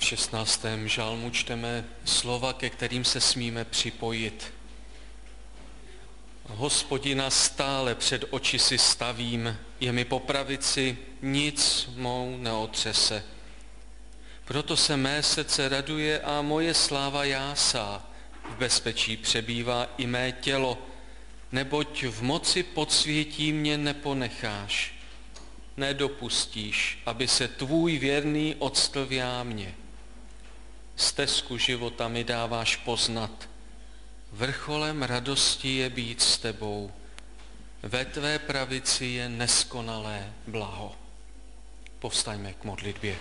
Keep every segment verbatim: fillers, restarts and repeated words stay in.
V šestnáctém žalmu čteme slova, ke kterým se smíme připojit. Hospodina stále před oči si stavím, je mi po pravici, nic mou neotřese. Proto se mé srdce raduje a moje sláva jásá. V bezpečí přebývá i mé tělo, neboť v moci podsvětí mě neponecháš. Nedopustíš, aby se tvůj věrný octl v jámě. Stezku života mi dáváš poznat. Vrcholem radosti je být s tebou. Ve tvé pravici je neskonalé blaho. Povstaňme k modlitbě.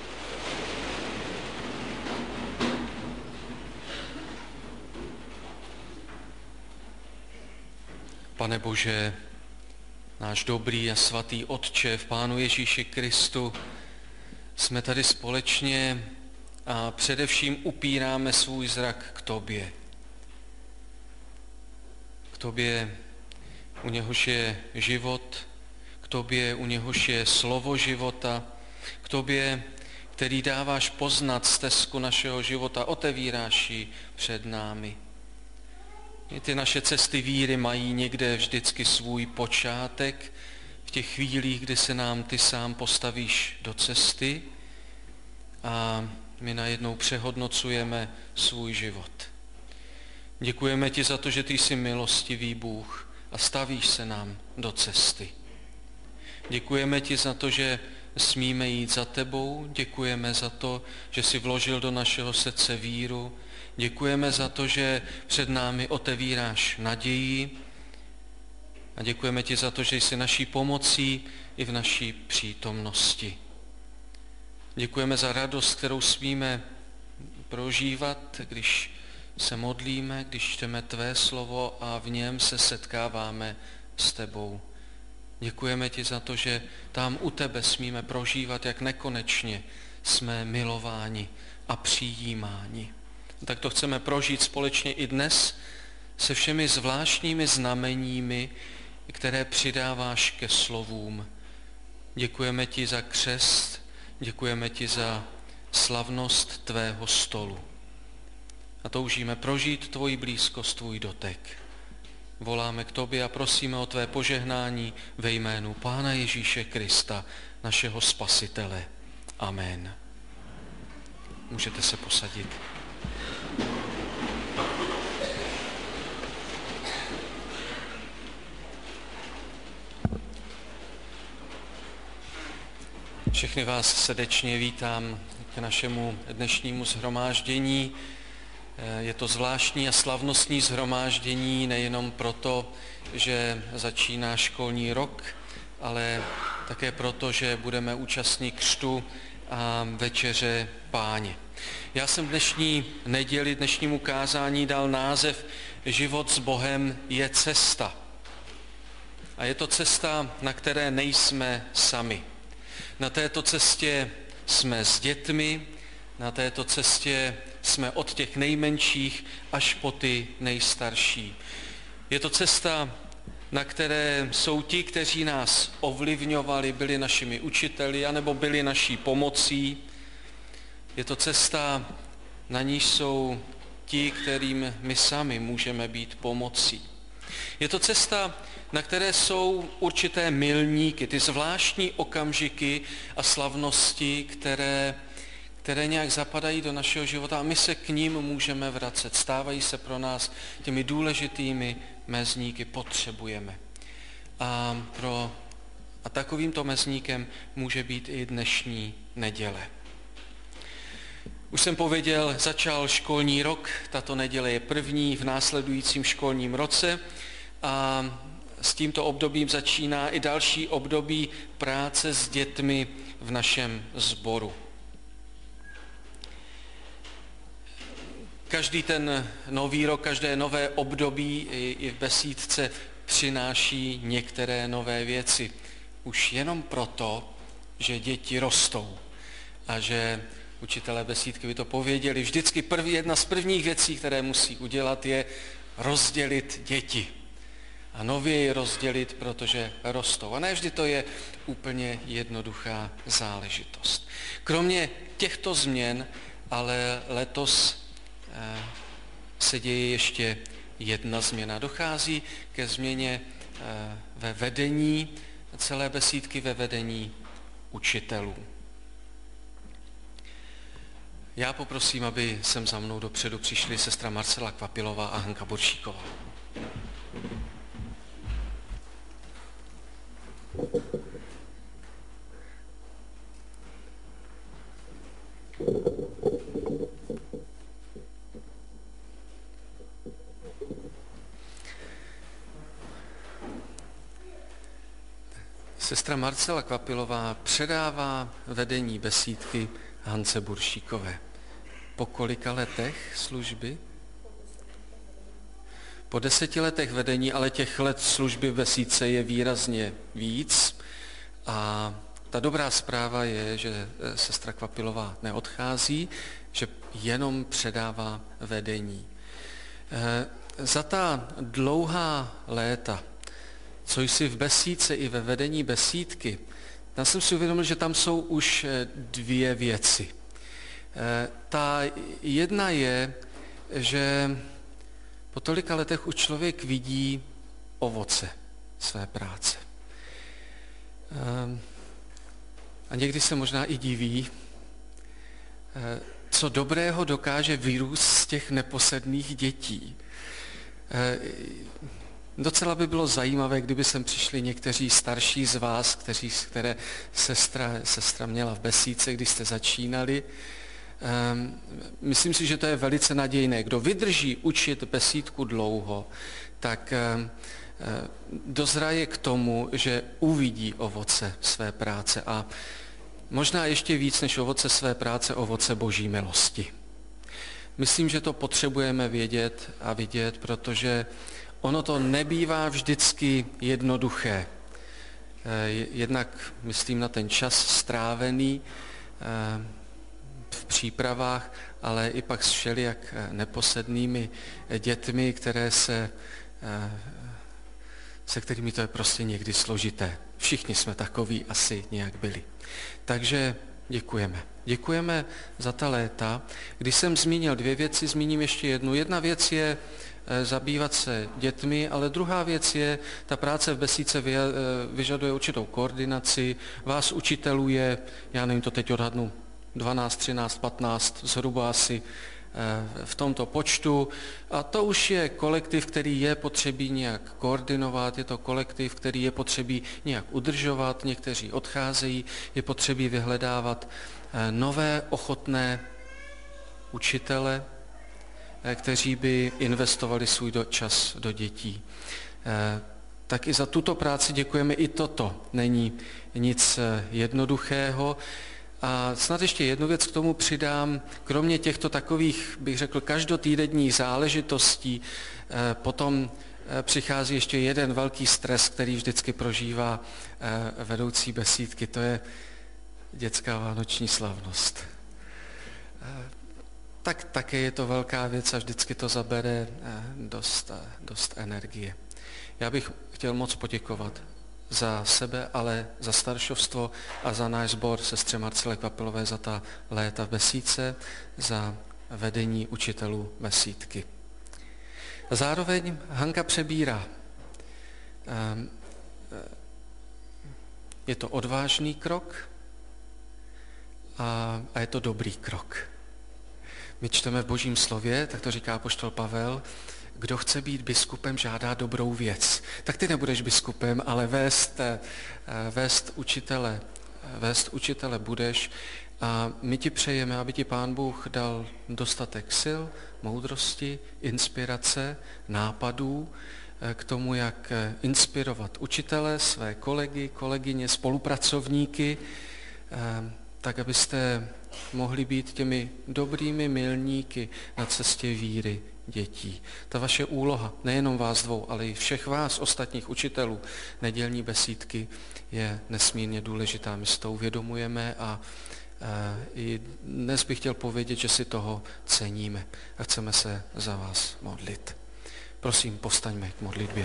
Pane Bože, náš dobrý a svatý Otče, v Pánu Ježíši Kristu, jsme tady společně a především upíráme svůj zrak k Tobě. K Tobě, u něhož je život, k Tobě, u něhož je slovo života, k Tobě, který dáváš poznat stezku našeho života, otevíráš ji před námi. I ty naše cesty víry mají někde vždycky svůj počátek, v těch chvílích, kdy se nám ty sám postavíš do cesty a my najednou přehodnocujeme svůj život. Děkujeme ti za to, že ty jsi milostivý Bůh a stavíš se nám do cesty. Děkujeme ti za to, že smíme jít za tebou, děkujeme za to, že jsi vložil do našeho srdce víru, děkujeme za to, že před námi otevíráš naději a děkujeme ti za to, že jsi naší pomocí i v naší přítomnosti. Děkujeme za radost, kterou smíme prožívat, když se modlíme, když čteme tvé slovo a v něm se setkáváme s tebou. Děkujeme ti za to, že tam u tebe smíme prožívat, jak nekonečně jsme milováni a přijímáni. Tak to chceme prožít společně i dnes se všemi zvláštními znameními, které přidáváš ke slovům. Děkujeme ti za křest, děkujeme ti za slavnost tvého stolu. A toužíme prožít tvoji blízkost, tvůj dotek. Voláme k tobě a prosíme o tvé požehnání ve jménu Pána Ježíše Krista, našeho Spasitele. Amen. Můžete se posadit. Všechny vás srdečně vítám k našemu dnešnímu shromáždění. Je to zvláštní a slavnostní shromáždění nejenom proto, že začíná školní rok, ale také proto, že budeme účastní křtu a večeře Páně. Já jsem dnešní neděli, dnešnímu kázání dal název Život s Bohem je cesta. A je to cesta, na které nejsme sami. Na této cestě jsme s dětmi, na této cestě jsme od těch nejmenších až po ty nejstarší. Je to cesta, na které jsou ti, kteří nás ovlivňovali, byli našimi učiteli, anebo byli naší pomocí. Je to cesta, na níž jsou ti, kterým my sami můžeme být pomocí. Je to cesta, na které jsou určité milníky, ty zvláštní okamžiky a slavnosti, které, které nějak zapadají do našeho života a my se k ním můžeme vracet. Stávají se pro nás těmi důležitými mezníky, potřebujeme. A, pro, a takovýmto mezníkem může být i dnešní neděle. Už jsem pověděl, začal školní rok, tato neděle je první v následujícím školním roce a s tímto obdobím začíná i další období práce s dětmi v našem sboru. Každý ten nový rok, každé nové období i v besídce přináší některé nové věci. Už jenom proto, že děti rostou a že učitelé besídky by to pověděli. Vždycky první, jedna z prvních věcí, které musí udělat, je rozdělit děti. A nově je rozdělit, protože rostou. A ne vždy to je úplně jednoduchá záležitost. Kromě těchto změn ale letos se děje ještě jedna změna. Dochází ke změně ve vedení celé besídky, ve vedení učitelů. Já poprosím, aby sem za mnou dopředu přišli sestra Marcela Kvapilová a Hanka Buršíková. Sestra Marcela Kvapilová předává vedení besídky Hance Buršíkové. Po kolika letech služby? Po deseti letech vedení, ale těch let služby v besídce je výrazně víc. A ta dobrá zpráva je, že sestra Kvapilová neodchází, že jenom předává vedení. Za ta dlouhá léta, co jsi v besídce i ve vedení besídky, já jsem si uvědomil, že tam jsou už dvě věci. Ta jedna je, že po tolika letech už člověk vidí ovoce své práce. A někdy se možná i diví, co dobrého dokáže vyrůst z těch neposedných dětí. Docela by bylo zajímavé, kdyby sem přišli někteří starší z vás, kteří, které sestra, sestra měla v besídce, když jste začínali. Myslím si, že to je velice nadějné. Kdo vydrží učit besídku dlouho, tak dozraje k tomu, že uvidí ovoce své práce a možná ještě víc než ovoce své práce, ovoce Boží milosti. Myslím, že to potřebujeme vědět a vidět, protože ono to nebývá vždycky jednoduché. Jednak myslím na ten čas strávený v přípravách, ale i pak s všelijak neposednými dětmi, které se, se kterými to je prostě někdy složité. Všichni jsme takoví asi nějak byli. Takže děkujeme. Děkujeme za ta léta. Když jsem zmínil dvě věci, zmíním ještě jednu. Jedna věc je zabývat se dětmi, ale druhá věc je, ta práce v besídce vyžaduje určitou koordinaci. Vás učitelů je, já nevím, to teď odhadnu, dvanáct, třináct, patnáct, zhruba asi v tomto počtu. A to už je kolektiv, který je potřebí nějak koordinovat, je to kolektiv, který je potřebí nějak udržovat, někteří odcházejí, je potřebí vyhledávat nové ochotné učitele, kteří by investovali svůj čas do dětí. Tak i za tuto práci děkujeme. I toto není nic jednoduchého. A snad ještě jednu věc k tomu přidám. Kromě těchto takových, bych řekl, každotýdenních záležitostí, potom přichází ještě jeden velký stres, který vždycky prožívá vedoucí besídky. To je dětská vánoční slavnost. Tak také je to velká věc a vždycky to zabere dost, dost energie. Já bych chtěl moc poděkovat za sebe, ale za staršovstvo a za náš sbor sestře Marcele Kvapilové za ta léta v besídce, za vedení učitelů besídky. Zároveň Hanka přebírá. Je to odvážný krok a, a je to dobrý krok. My čteme v Božím slově, tak to říká apoštol Pavel, kdo chce být biskupem, žádá dobrou věc. Tak ty nebudeš biskupem, ale vést, vést učitele, vést učitele budeš. A my ti přejeme, aby ti Pán Bůh dal dostatek sil, moudrosti, inspirace, nápadů k tomu, jak inspirovat učitele, své kolegy, kolegyně, spolupracovníky, tak abyste mohli být těmi dobrými milníky na cestě víry dětí. Ta vaše úloha, nejenom vás dvou, ale i všech vás, ostatních učitelů nedělní besídky, je nesmírně důležitá. My si to uvědomujeme a i dnes bych chtěl povědět, že si toho ceníme a chceme se za vás modlit. Prosím, povstaňme k modlitbě.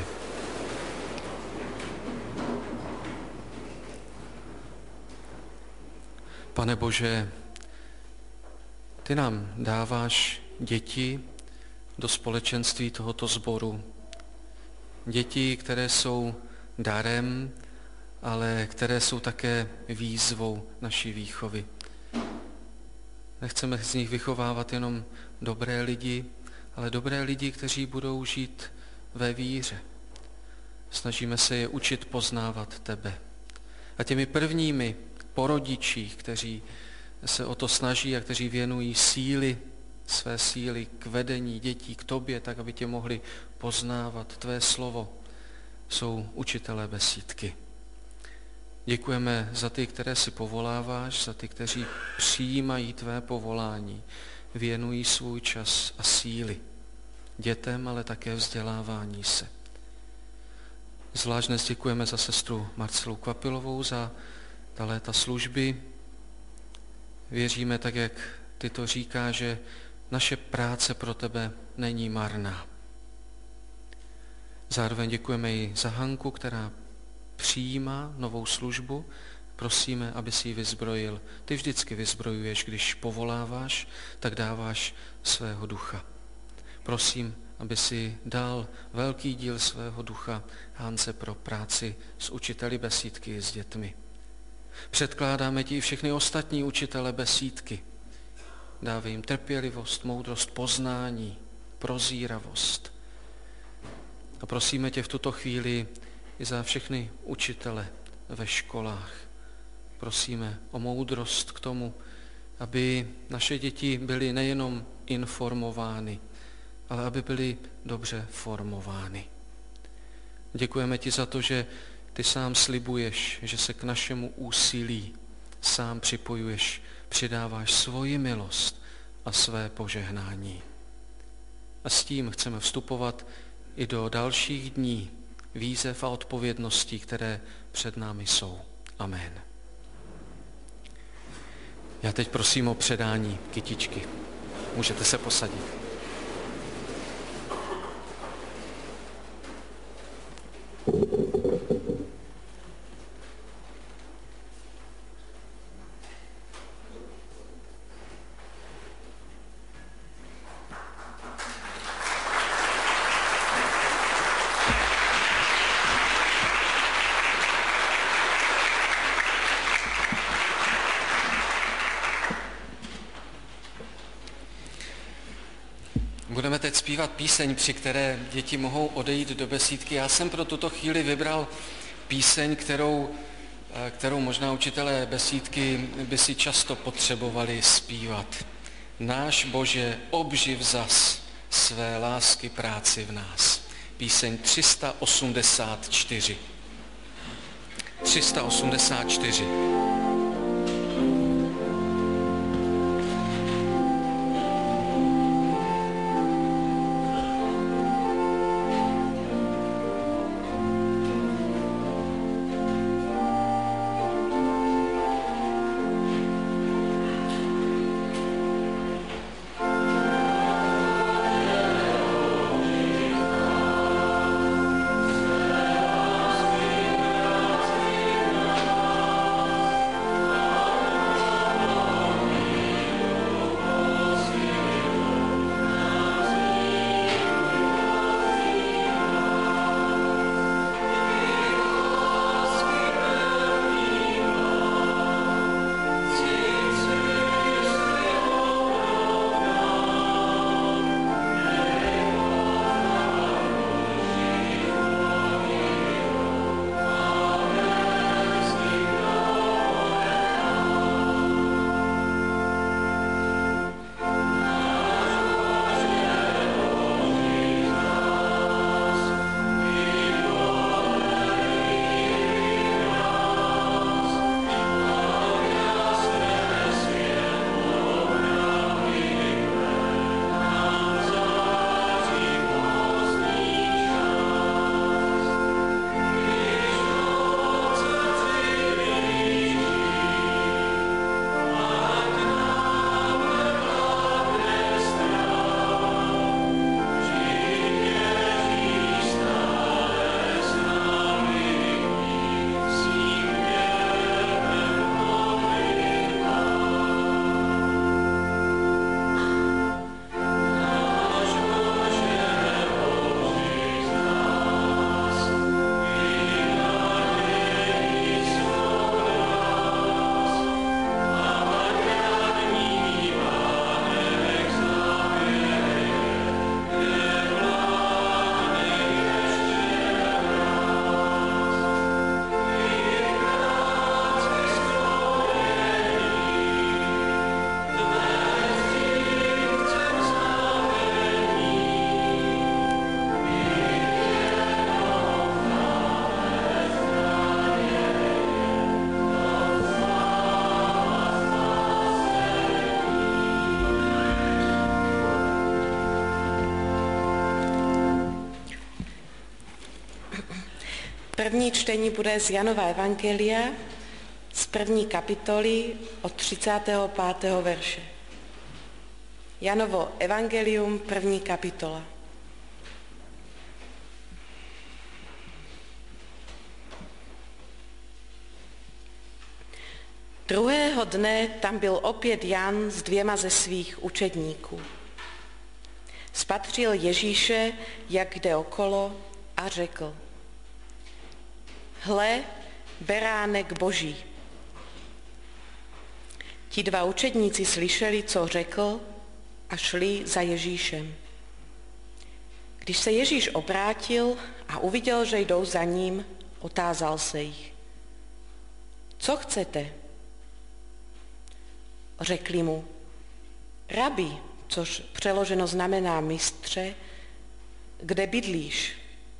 Pane Bože, Ty nám dáváš děti do společenství tohoto sboru. Děti, které jsou darem, ale které jsou také výzvou naší výchovy. Nechceme z nich vychovávat jenom dobré lidi, ale dobré lidi, kteří budou žít ve víře. Snažíme se je učit poznávat tebe. A těmi prvními po rodičích, kteří se o to snaží a kteří věnují síly, své síly k vedení dětí k tobě, tak aby tě mohli poznávat tvé slovo, jsou učitelé besídky. Děkujeme za ty, které si povoláváš, za ty, kteří přijímají tvé povolání, věnují svůj čas a síly dětem, ale také vzdělávání se. Zvlášť dnes děkujeme za sestru Marcelu Kvapilovou za ta léta služby. Věříme, tak jak ty to říká, že naše práce pro tebe není marná. Zároveň děkujeme i za Hanku, která přijímá novou službu. Prosíme, aby si ji vyzbrojil. Ty vždycky vyzbrojuješ, když povoláváš, tak dáváš svého ducha. Prosím, aby si dal velký díl svého ducha Hance pro práci s učiteli besídky s dětmi. Předkládáme ti i všechny ostatní učitele besídky. Dávej jim trpělivost, moudrost, poznání, prozíravost. A prosíme tě v tuto chvíli i za všechny učitele ve školách. Prosíme o moudrost k tomu, aby naše děti byly nejenom informovány, ale aby byly dobře formovány. Děkujeme ti za to, že ty sám slibuješ, že se k našemu úsilí sám připojuješ, přidáváš svoji milost a své požehnání. A s tím chceme vstupovat i do dalších dní výzev a odpovědností, které před námi jsou. Amen. Já teď prosím o předání kytičky. Můžete se posadit. Budeme teď zpívat píseň, při které děti mohou odejít do besídky. Já jsem pro tuto chvíli vybral píseň, kterou, kterou možná učitelé besídky by si často potřebovali zpívat. Náš Bože, obživ zas své lásky práci v nás. Píseň tři sta osmdesát čtyři. tři sta osmdesát čtyři. První čtení bude z Janova evangelia z první kapitoly od třicátého pátého verše. Janovo evangelium, první kapitola. Druhého dne tam byl opět Jan s dvěma ze svých učedníků. Spatřil Ježíše, jak jde okolo, a řekl: Hle, beránek Boží. Ti dva učedníci slyšeli, co řekl, a šli za Ježíšem. Když se Ježíš obrátil a uviděl, že jdou za ním, otázal se jich: Co chcete? Řekli mu: Rabi, což přeloženo znamená mistře, kde bydlíš?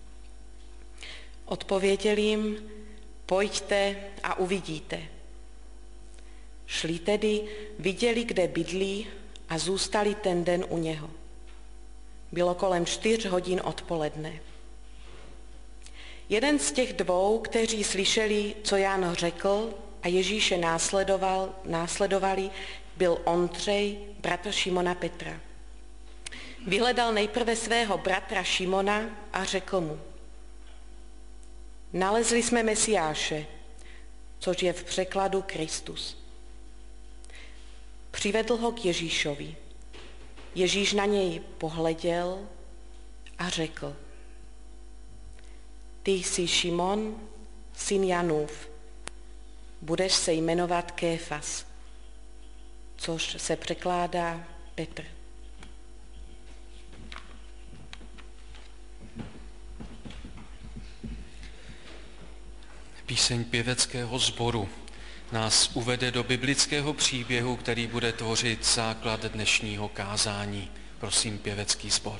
Odpověděl jim: Pojďte a uvidíte. Šli tedy, viděli, kde bydlí, a zůstali ten den u něho. Bylo kolem čtyř hodin odpoledne. Jeden z těch dvou, kteří slyšeli, co Jan řekl, a Ježíše následoval, následovali, byl Ondřej, bratr Šimona Petra. Vyhledal nejprve svého bratra Šimona a řekl mu: Nalezli jsme Mesiáše, což je v překladu Kristus. Přivedl ho k Ježíšovi. Ježíš na něj pohleděl a řekl: Ty jsi Šimon, syn Janův, budeš se jmenovat Kéfas, což se překládá Petr. Píseň pěveckého sboru nás uvede do biblického příběhu, který bude tvořit základ dnešního kázání. Prosím, pěvecký sbor.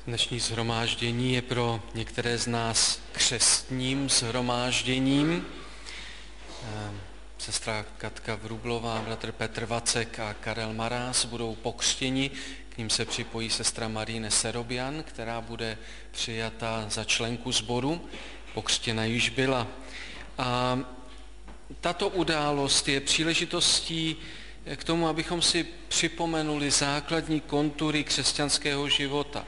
Dnešní shromáždění je pro některé z nás křestním shromážděním. Sestra Katka Vrublová, bratr Petr Vacek a Karel Maráz budou pokřtěni. K ním se připojí sestra Maríne Serobian, která bude přijata za členku sboru. Pokřtěna již byla. A tato událost je příležitostí k tomu, abychom si připomenuli základní kontury křesťanského života.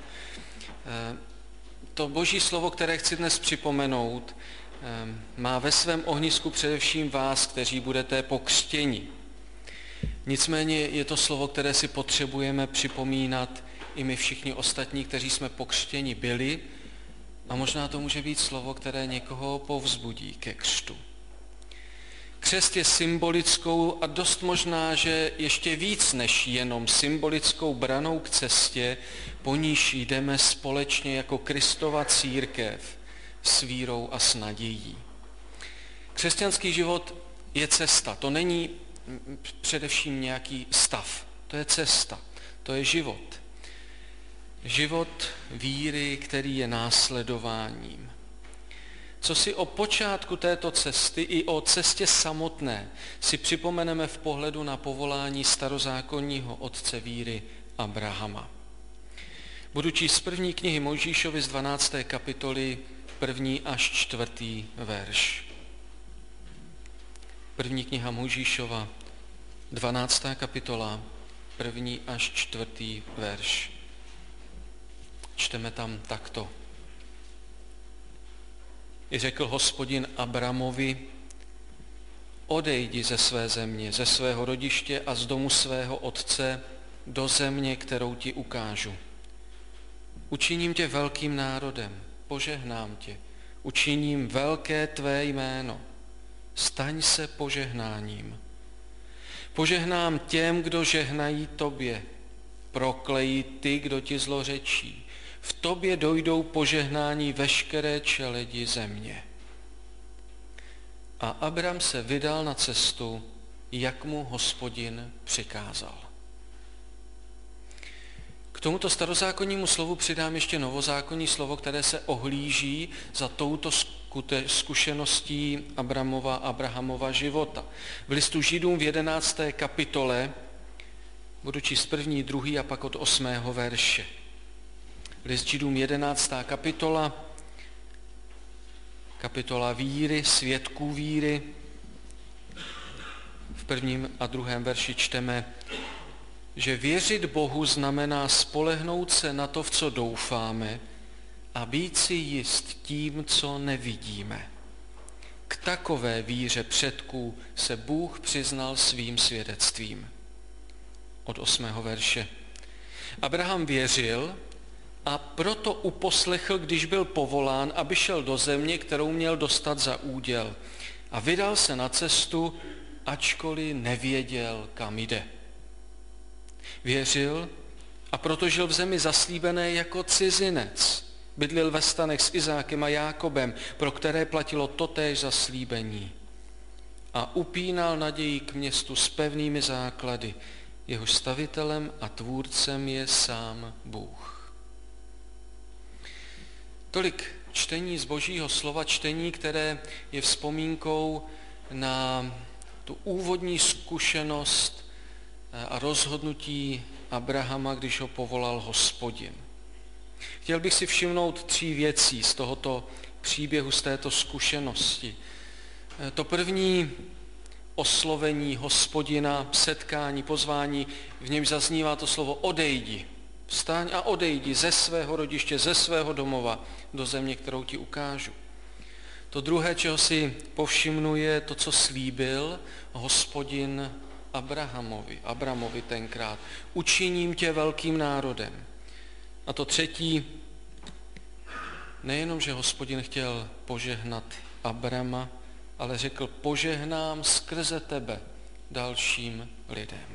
To Boží slovo, které chci dnes připomenout, má ve svém ohnisku především vás, kteří budete pokřtěni. Nicméně je to slovo, které si potřebujeme připomínat i my všichni ostatní, kteří jsme pokřtěni byli, a možná to může být slovo, které někoho povzbudí ke křtu. Křest je symbolickou a dost možná, že ještě víc než jenom symbolickou branou k cestě, po níž jdeme společně jako Kristova církev s vírou a s nadějí. Křesťanský život je cesta, to není především nějaký stav, to je cesta, to je život. Život víry, který je následováním. Co si o počátku této cesty i o cestě samotné si připomeneme v pohledu na povolání starozákonního otce víry Abrahama. Budu číst z první knihy Mojžíšovi z dvanácté kapitoly, první až čtvrtý verš. První kniha Mojžíšova, dvanáctá kapitola, první až čtvrtý verš. Čteme tam takto. I řekl Hospodin Abramovi, odejdi ze své země, ze svého rodiště a z domu svého otce do země, kterou ti ukážu. Učiním tě velkým národem, požehnám tě, učiním velké tvé jméno, staň se požehnáním. Požehnám těm, kdo žehnají tobě, proklejí ty, kdo ti zlořečí. V tobě dojdou požehnání veškeré čeledi země. A Abram se vydal na cestu, jak mu Hospodin přikázal. K tomuto starozákonnímu slovu přidám ještě novozákonní slovo, které se ohlíží za touto zkušeností Abramova, Abrahamova života. V listu Židům v jedenácté kapitole budu číst první, druhý a pak od osmého verše. List Židům jedenáctá kapitola, kapitola víry, svědků víry. V prvním a druhém verši čteme, že věřit Bohu znamená spolehnout se na to, v co doufáme, a být si jist tím, co nevidíme. K takové víře předků se Bůh přiznal svým svědectvím. Od osmého verše. Abraham věřil a proto uposlechl, když byl povolán, aby šel do země, kterou měl dostat za úděl. A vydal se na cestu, ačkoliv nevěděl, kam jde. Věřil a proto žil v zemi zaslíbené jako cizinec. Bydlil ve stanech s Izákem a Jákobem, pro které platilo totéž zaslíbení. A upínal naději k městu s pevnými základy, jehož stavitelem a tvůrcem je sám Bůh. Tolik čtení z Božího slova, čtení, které je vzpomínkou na tu úvodní zkušenost a rozhodnutí Abrahama, když ho povolal Hospodin. Chtěl bych si všimnout tří věcí z tohoto příběhu, z této zkušenosti. To první oslovení Hospodina, setkání, pozvání, v něm zaznívá to slovo odejdi. Vstaň a odejdi ze svého rodiště, ze svého domova do země, kterou ti ukážu. To druhé, čeho si povšimnu, je to, co slíbil Hospodin Abrahamovi, Abramovi tenkrát. Učiním tě velkým národem. A to třetí, nejenom, že Hospodin chtěl požehnat Abrama, ale řekl, požehnám skrze tebe dalším lidem.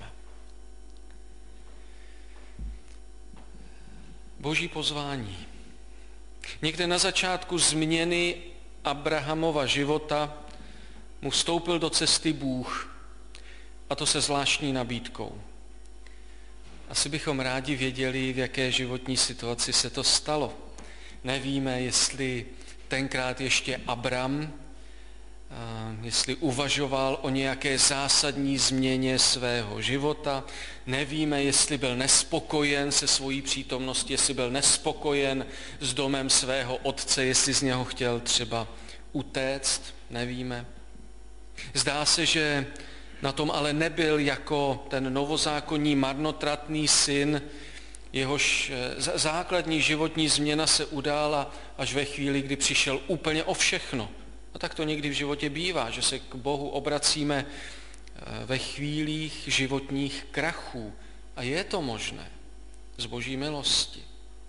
Boží pozvání. Někde na začátku změny Abrahamova života mu vstoupil do cesty Bůh, a to se zvláštní nabídkou. Asi bychom rádi věděli, v jaké životní situaci se to stalo. Nevíme, jestli tenkrát ještě Abram, jestli uvažoval o nějaké zásadní změně svého života. Nevíme, jestli byl nespokojen se svojí přítomností, jestli byl nespokojen s domem svého otce, jestli z něho chtěl třeba utéct. Nevíme. Zdá se, že na tom ale nebyl jako ten novozákonní marnotratný syn, jehož základní životní změna se udála až ve chvíli, kdy přišel úplně o všechno. A tak to někdy v životě bývá, že se k Bohu obracíme ve chvílích životních krachů. A je to možné z Boží milosti.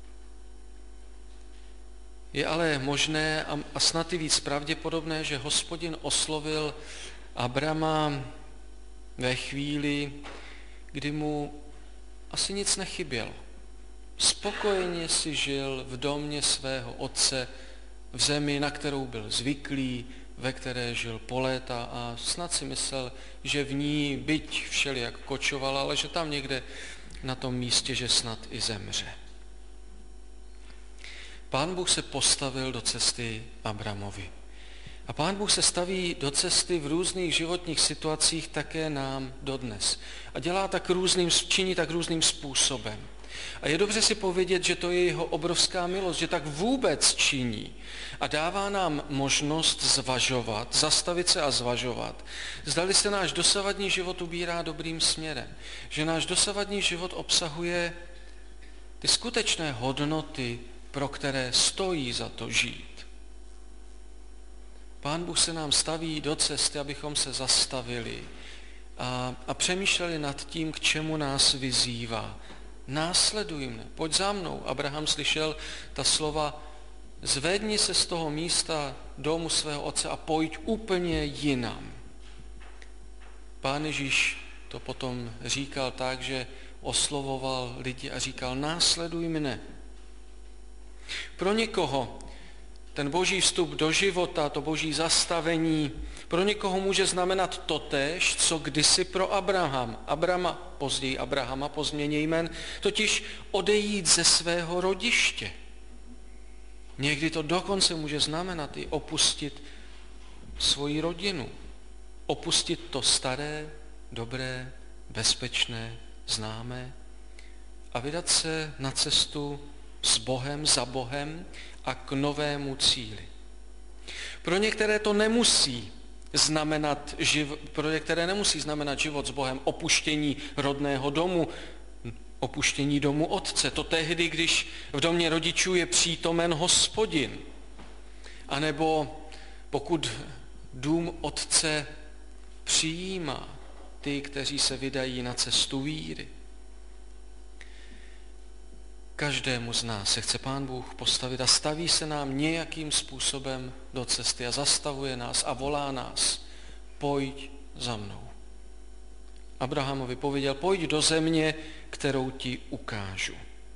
Je ale možné a snad i víc pravděpodobné, že Hospodin oslovil Abrama ve chvíli, kdy mu asi nic nechybělo. Spokojeně si žil v domě svého otce, v zemi, na kterou byl zvyklý, ve které žil po léta a snad si myslel, že v ní byť všelijak kočoval, ale že tam někde na tom místě, že snad i zemře. Pán Bůh se postavil do cesty Abramovi. A Pán Bůh se staví do cesty v různých životních situacích také nám dodnes. A dělá tak různým, činí tak různým způsobem. A je dobře si povědět, že to je jeho obrovská milost, že tak vůbec činí a dává nám možnost zvažovat, zastavit se a zvažovat. Zdali se náš dosavadní život ubírá dobrým směrem, že náš dosavadní život obsahuje ty skutečné hodnoty, pro které stojí za to žít. Pán Bůh se nám staví do cesty, abychom se zastavili a, a přemýšleli nad tím, k čemu nás vyzývá. Následuj mne, pojď za mnou. Abraham slyšel ta slova, zvedni se z toho místa domu svého otce a pojď úplně jinam. Pán Ježíš to potom říkal tak, že oslovoval lidi a říkal, následuj mne. Pro někoho ten boží vstup do života, to boží zastavení, pro někoho může znamenat totéž, co kdysi pro Abraham, Abrama, později Abrahama po změně jmen, totiž odejít ze svého rodiště. Někdy to dokonce může znamenat i opustit svoji rodinu, opustit to staré, dobré, bezpečné, známé a vydat se na cestu s Bohem, za Bohem a k novému cíli. Pro některé to nemusí znamenat, živ, pro některé nemusí znamenat život s Bohem, opuštění rodného domu, opuštění domu otce. To tehdy, když v domě rodičů je přítomen Hospodin. A nebo pokud dům otce přijímá ty, kteří se vydají na cestu víry. Každému z nás se chce Pán Bůh postavit a staví se nám nějakým způsobem do cesty a zastavuje nás a volá nás, pojď za mnou. Abrahamovi pověděl, pojď do země, kterou ti ukážu.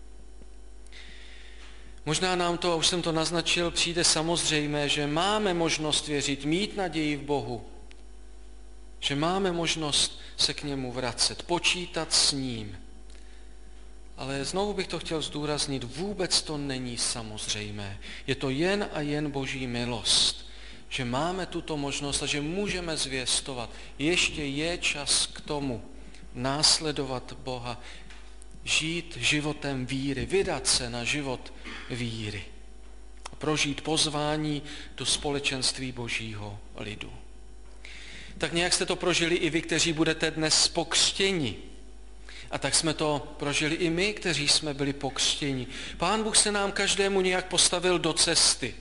Možná nám to, a už jsem to naznačil, přijde samozřejmé, že máme možnost věřit, mít naději v Bohu, že máme možnost se k němu vracet, počítat s ním. Ale znovu bych to chtěl zdůraznit, vůbec to není samozřejmé. Je to jen a jen Boží milost, že máme tuto možnost a že můžeme zvěstovat. Ještě je čas k tomu následovat Boha, žít životem víry, vydat se na život víry. Prožít pozvání do společenství Božího lidu. Tak nějak jste to prožili i vy, kteří budete dnes pokřtěni. A tak jsme to prožili i my, kteří jsme byli pokřtěni. Pán Bůh se nám každému nějak postavil do cesty.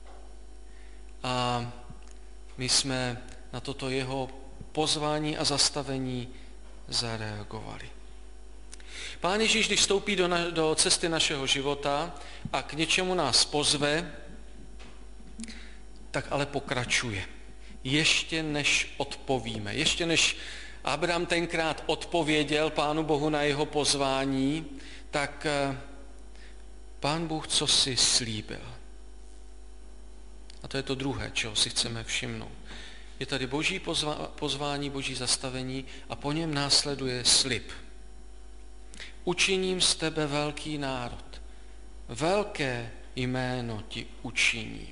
A my jsme na toto jeho pozvání a zastavení zareagovali. Pán Ježíš, když vstoupí do, na, do cesty našeho života a k něčemu nás pozve, tak ale pokračuje. Ještě než odpovíme, ještě než Abraham tenkrát odpověděl Pánu Bohu na jeho pozvání, tak Pán Bůh co si slíbil. A to je to druhé, čeho si chceme všimnout. Je tady Boží pozvání, Boží zastavení a po něm následuje slib. učiním z tebe velký národ, velké jméno ti učiním.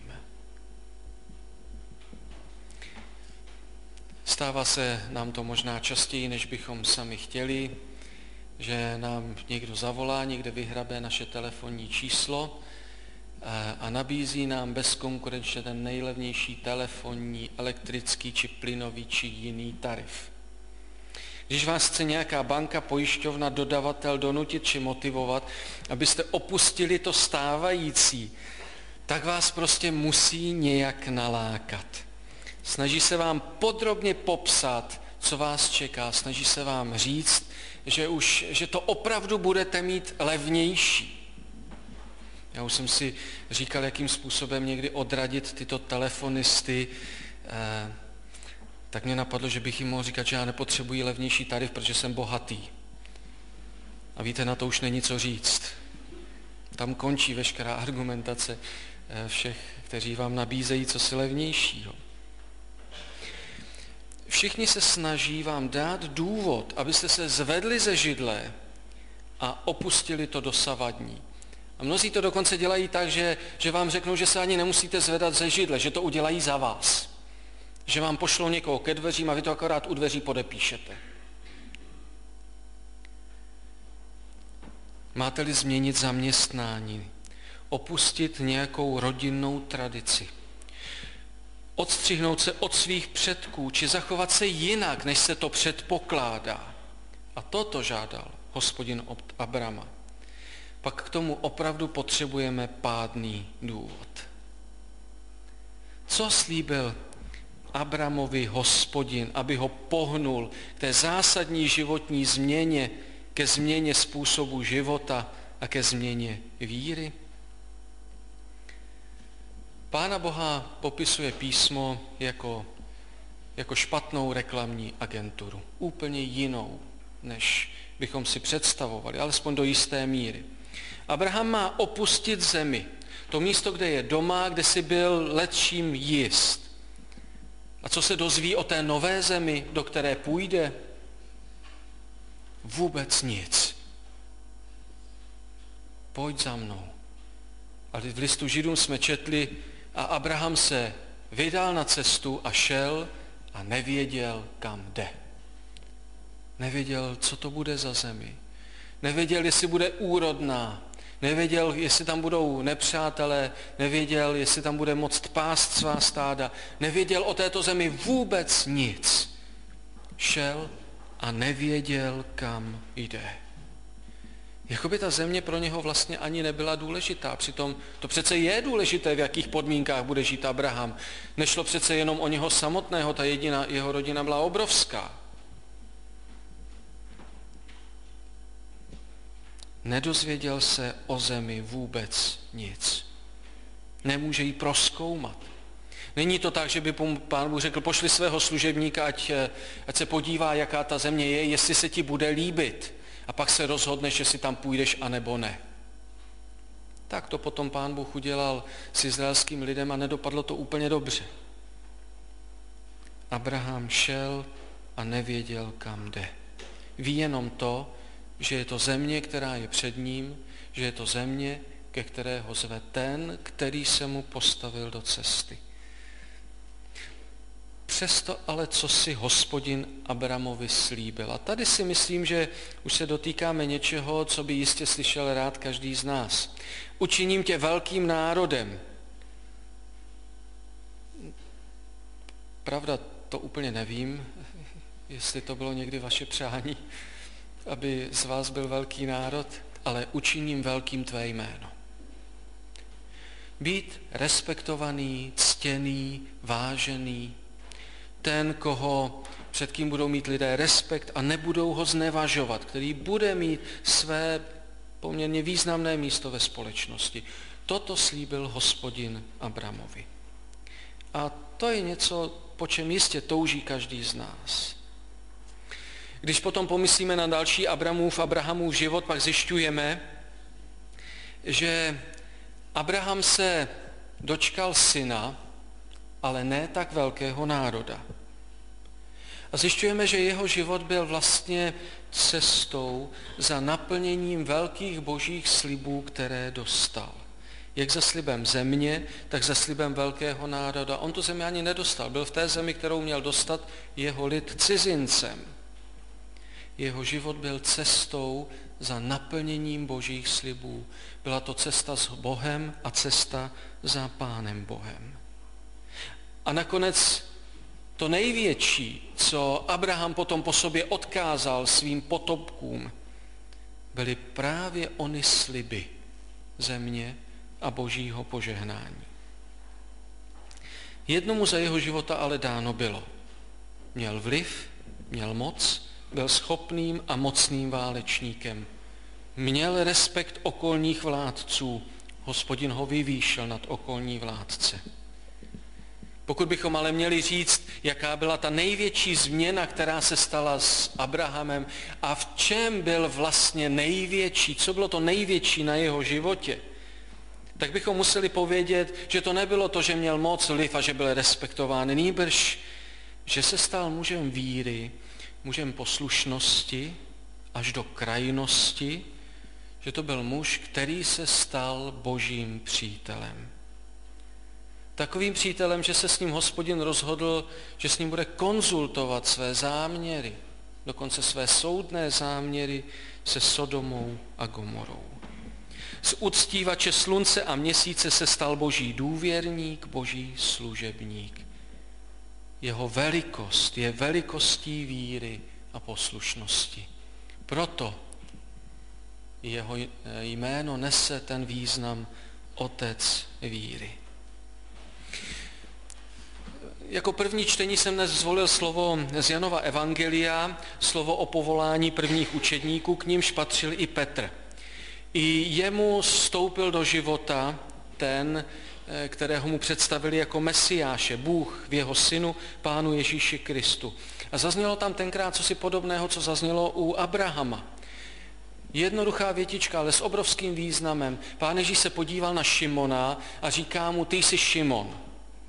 Stává se nám to možná častěji, než bychom sami chtěli, že nám někdo zavolá, někde vyhrabe naše telefonní číslo a nabízí nám bezkonkurenčně ten nejlevnější telefonní, elektrický či plynový či jiný tarif. Když vás chce nějaká banka, pojišťovna, dodavatel donutit či motivovat, abyste opustili to stávající, tak vás prostě musí nějak nalákat. Snaží se vám podrobně popsat, co vás čeká. Snaží se vám říct, že, už, že to opravdu budete mít levnější. Já už jsem si říkal, jakým způsobem někdy odradit tyto telefonisty, eh, tak mě napadlo, že bych jim mohl říkat, že já nepotřebuji levnější tarif, protože jsem bohatý. A víte, na to už není co říct. Tam končí veškerá argumentace všech, kteří vám nabízejí cosi levnějšího. Všichni se snaží vám dát důvod, abyste se zvedli ze židle a opustili to dosavadní. A mnozí to dokonce dělají tak, že, že vám řeknou, že se ani nemusíte zvedat ze židle, že to udělají za vás. Že vám pošlou někoho ke dveřím a vy to akorát u dveří podepíšete. Máte-li změnit zaměstnání, opustit nějakou rodinnou tradici, odstřihnout se od svých předků, či zachovat se jinak, než se to předpokládá. A toto žádal Hospodin od Abrama. Pak k tomu opravdu potřebujeme pádný důvod. Co slíbil Abramovi Hospodin, aby ho pohnul k té zásadní životní změně, ke změně způsobu života a ke změně víry? Pána Boha popisuje písmo jako, jako špatnou reklamní agenturu. Úplně jinou, než bychom si představovali, alespoň do jisté míry. Abraham má opustit zemi, to místo, kde je doma, kde si byl letčím jist. A co se dozví o té nové zemi, do které půjde? Vůbec nic. Pojď za mnou. Ale v listu Židům jsme četli, a Abraham se vydal na cestu a šel a nevěděl, kam jde. Nevěděl, co to bude za zemi. Nevěděl, jestli bude úrodná. Nevěděl, jestli tam budou nepřátelé. Nevěděl, jestli tam bude moct pást svá stáda. Nevěděl o této zemi vůbec nic. Šel a nevěděl, kam jde. Jakoby ta země pro něho vlastně ani nebyla důležitá. Přitom to přece je důležité, v jakých podmínkách bude žít Abraham. Nešlo přece jenom o něho samotného, ta jediná, jeho rodina byla obrovská. Nedozvěděl se o zemi vůbec nic. Nemůže ji prozkoumat. Není to tak, že by Pán Bůh řekl, pošli svého služebníka, ať, ať se podívá, jaká ta země je, jestli se ti bude líbit. A pak se rozhodneš, jestli tam půjdeš, anebo ne. Tak to potom Pán Bůh udělal s izraelským lidem a nedopadlo to úplně dobře. Abraham šel a nevěděl, kam jde. Ví jenom to, že je to země, která je před ním, že je to země, ke které ho zve ten, který se mu postavil do cesty. Přesto ale, co si Hospodin Abramovi slíbil. A tady si myslím, že už se dotýkáme něčeho, co by jistě slyšel rád každý z nás. Učiním tě velkým národem. Pravda, to úplně nevím, jestli to bylo někdy vaše přání, aby z vás byl velký národ, ale učiním velkým tvé jméno. Být respektovaný, ctěný, vážený, ten, koho, před kým budou mít lidé respekt a nebudou ho znevažovat, který bude mít své poměrně významné místo ve společnosti. Toto slíbil Hospodin Abramovi. A to je něco, po čem jistě touží každý z nás. Když potom pomyslíme na další Abramův, Abrahamův život, pak zjišťujeme, že Abraham se dočkal syna, ale ne tak velkého národa. A zjišťujeme, že jeho život byl vlastně cestou za naplněním velkých božích slibů, které dostal. Jak za slibem země, tak za slibem velkého národa. On tu zemi ani nedostal. Byl v té zemi, kterou měl dostat jeho lid cizincem. Jeho život byl cestou za naplněním božích slibů. Byla to cesta s Bohem a cesta za Pánem Bohem. A nakonec to největší, co Abraham potom po sobě odkázal svým potomkům, byly právě ony sliby země a božího požehnání. Jednomu za jeho života ale dáno bylo. Měl vliv, měl moc, byl schopným a mocným válečníkem. Měl respekt okolních vládců. Hospodin ho vyvýšil nad okolní vládce. Pokud bychom ale měli říct, jaká byla ta největší změna, která se stala s Abrahamem a v čem byl vlastně největší, co bylo to největší na jeho životě, tak bychom museli povědět, že to nebylo to, že měl moc, vliv a že byl respektován, nýbrž, že se stal mužem víry, mužem poslušnosti až do krajnosti, že to byl muž, který se stal božím přítelem. Takovým přítelem, že se s ním Hospodin rozhodl, že s ním bude konzultovat své záměry, dokonce své soudné záměry se Sodomou a Gomorou. Z uctívače slunce a měsíce se stal boží důvěrník, boží služebník. Jeho velikost je velikostí víry a poslušnosti. Proto jeho jméno nese ten význam Otec víry. Jako první čtení jsem dnes zvolil slovo z Janova evangelia, slovo o povolání prvních učedníků, k nímž patřil i Petr. I jemu vstoupil do života ten, kterého mu představili jako Mesiáše, Bůh v jeho synu, Pánu Ježíši Kristu. A zaznělo tam tenkrát cosi podobného, co zaznělo u Abrahama. Jednoduchá větička, ale s obrovským významem. Pán Ježíš se podíval na Šimona a říká mu, ty jsi Šimon,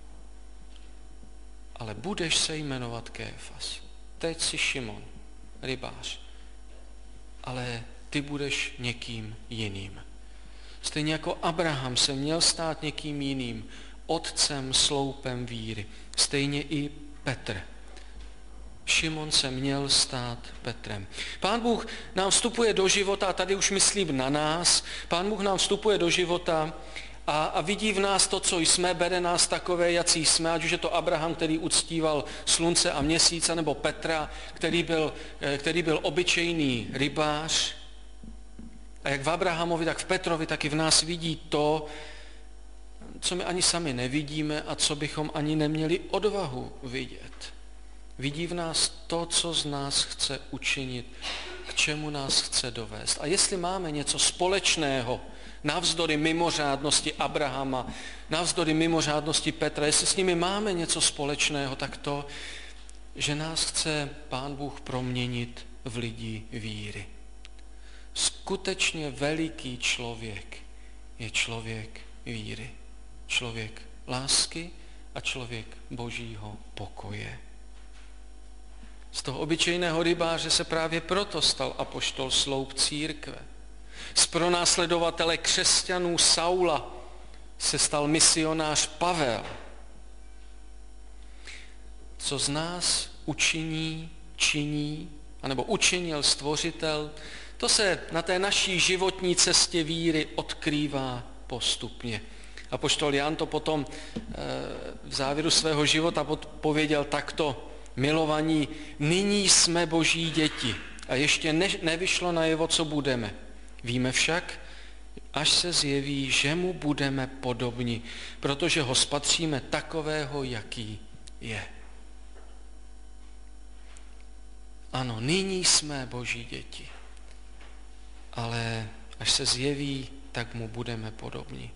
ale budeš se jmenovat Kéfas. Teď jsi Šimon, rybář, ale ty budeš někým jiným. Stejně jako Abraham se měl stát někým jiným, otcem, sloupem víry. Stejně i Petr. Šimon se měl stát Petrem. Pán Bůh nám vstupuje do života, a tady už myslím na nás, Pán Bůh nám vstupuje do života a, a vidí v nás to, co jsme, bere nás takové, jací jsme, ať už je to Abraham, který uctíval slunce a měsíce, nebo Petra, který byl, který byl obyčejný rybář. A jak v Abrahamovi, tak v Petrovi, tak i v nás vidí to, co my ani sami nevidíme a co bychom ani neměli odvahu vidět. Vidí v nás to, co z nás chce učinit, k čemu nás chce dovést. A jestli máme něco společného, navzdory mimořádnosti Abrahama, navzdory mimořádnosti Petra, jestli s nimi máme něco společného, tak to, že nás chce Pán Bůh proměnit v lidi víry. Skutečně veliký člověk je člověk víry, člověk lásky a člověk božího pokoje. Z toho obyčejného rybáře se právě proto stal apoštol sloup církve. Z pronásledovatele křesťanů Saula se stal misionář Pavel. Co z nás učiní, činí, anebo učinil Stvořitel, to se na té naší životní cestě víry odkrývá postupně. Apoštol Jan to potom v závěru svého života pověděl takto: milovaní, nyní jsme boží děti a ještě ne, nevyšlo najevo, co budeme. Víme však, až se zjeví, že mu budeme podobni, protože ho spatříme takového, jaký je. Ano, nyní jsme boží děti, ale až se zjeví, tak mu budeme podobni.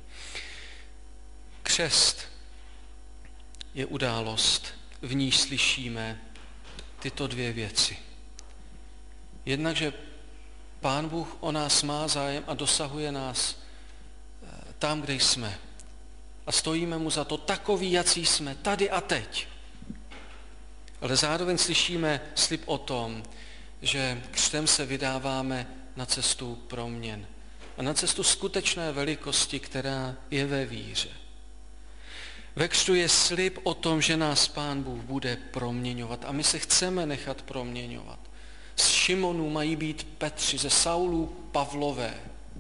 Křest je událost, v níž slyšíme tyto dvě věci. Jednak, že Pán Bůh o nás má zájem a dosahuje nás tam, kde jsme. A stojíme mu za to takový, jací jsme, tady a teď. Ale zároveň slyšíme slib o tom, že křtem se vydáváme na cestu proměn a na cestu skutečné velikosti, která je ve víře. Ve křtu je slib o tom, že nás Pán Bůh bude proměňovat a my se chceme nechat proměňovat. Z Šimonů mají být Petři, ze Saulů Pavlové,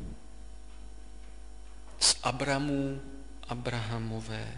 z Abramů Abrahamové.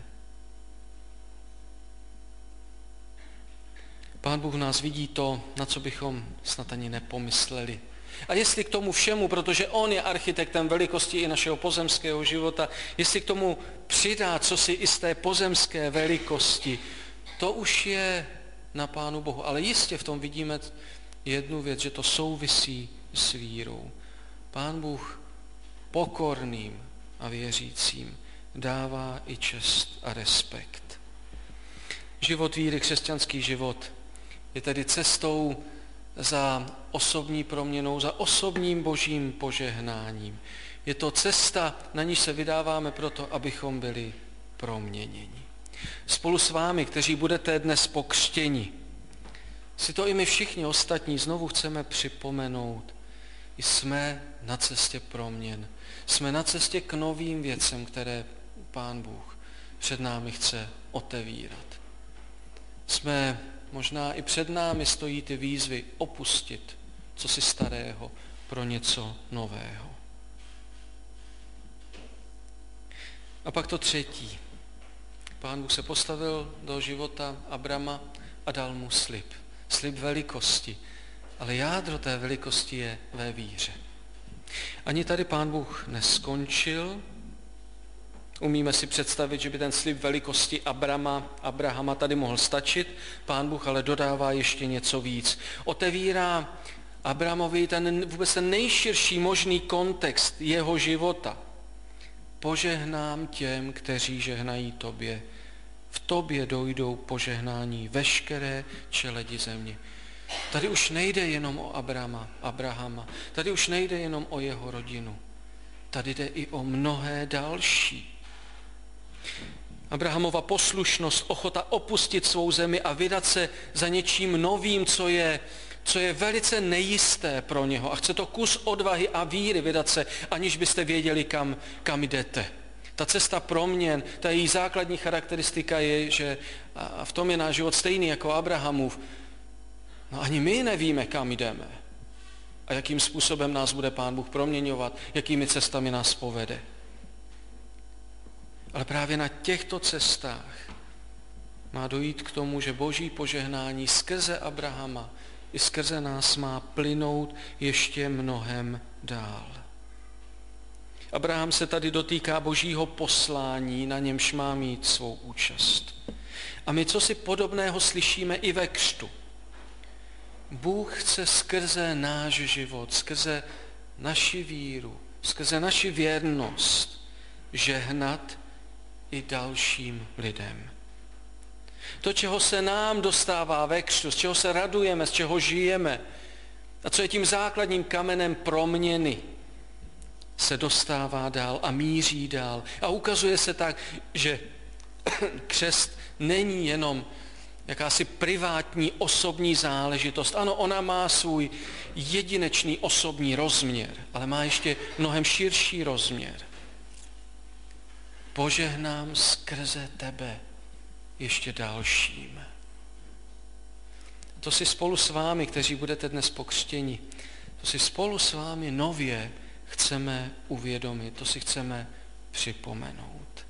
Pán Bůh nás vidí to, na co bychom snad ani nepomysleli. A jestli k tomu všemu, protože on je architektem velikosti i našeho pozemského života, jestli k tomu přidá cosi i z té pozemské velikosti, to už je na Pánu Bohu. Ale jistě v tom vidíme jednu věc, že to souvisí s vírou. Pán Bůh pokorným a věřícím dává i čest a respekt. Život víry, křesťanský život, je tedy cestou za osobní proměnou, za osobním božím požehnáním. Je to cesta, na níž se vydáváme proto, abychom byli proměněni. Spolu s vámi, kteří budete dnes pokřtěni, si to i my všichni ostatní znovu chceme připomenout. Jsme na cestě proměn. Jsme na cestě k novým věcem, které Pán Bůh před námi chce otevírat. Jsme možná i před námi stojí ty výzvy opustit cosi starého pro něco nového. A pak to třetí. Pán Bůh se postavil do života Abrama a dal mu slib. Slib velikosti. Ale jádro té velikosti je ve víře. Ani tady Pán Bůh neskončil. Umíme si představit, že by ten slib velikosti Abrama, Abrahama tady mohl stačit. Pán Bůh ale dodává ještě něco víc. Otevírá Abramovi ten, vůbec ten nejširší možný kontext jeho života. Požehnám těm, kteří žehnají tobě. V tobě dojdou požehnání veškeré čeledi země. Tady už nejde jenom o Abrama, Abrahama. Tady už nejde jenom o jeho rodinu. Tady jde i o mnohé další. Abrahamova poslušnost, ochota opustit svou zemi a vydat se za něčím novým, co je, co je velice nejisté pro něho. A chce to kus odvahy a víry vydat se, aniž byste věděli, kam, kam jdete. Ta cesta proměn, ta její základní charakteristika je, že a v tom je náš život stejný jako Abrahamův. No ani my nevíme, kam jdeme. A jakým způsobem nás bude Pán Bůh proměňovat, jakými cestami nás povede. Ale právě na těchto cestách má dojít k tomu, že boží požehnání skrze Abrahama i skrze nás má plynout ještě mnohem dál. Abraham se tady dotýká božího poslání, na němž má mít svou účast. A my co si podobného slyšíme i ve křtu. Bůh chce skrze náš život, skrze naši víru, skrze naši věrnost žehnat i dalším lidem. To, čeho se nám dostává ve křtu, z čeho se radujeme, z čeho žijeme a co je tím základním kamenem proměny, se dostává dál a míří dál. A ukazuje se tak, že křest není jenom jakási privátní osobní záležitost. Ano, ona má svůj jedinečný osobní rozměr, ale má ještě mnohem širší rozměr. Požehnám skrze tebe ještě dalším. To si spolu s vámi, kteří budete dnes pokřtěni, to si spolu s vámi nově chceme uvědomit, to si chceme připomenout.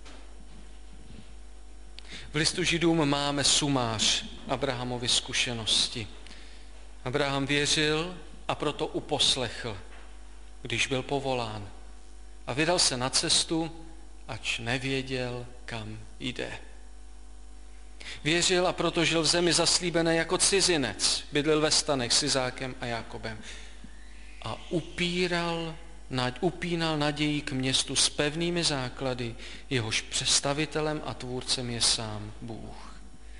V listu Židům máme sumář Abrahamovy zkušenosti. Abraham věřil a proto uposlechl, když byl povolán. A vydal se na cestu, ač nevěděl, kam jde. Věřil a proto žil v zemi zaslíbené jako cizinec. Bydlel ve stanech s Izákem a Jákobem. A upíral, upínal naději k městu s pevnými základy, jehož představitelem a tvůrcem je sám Bůh.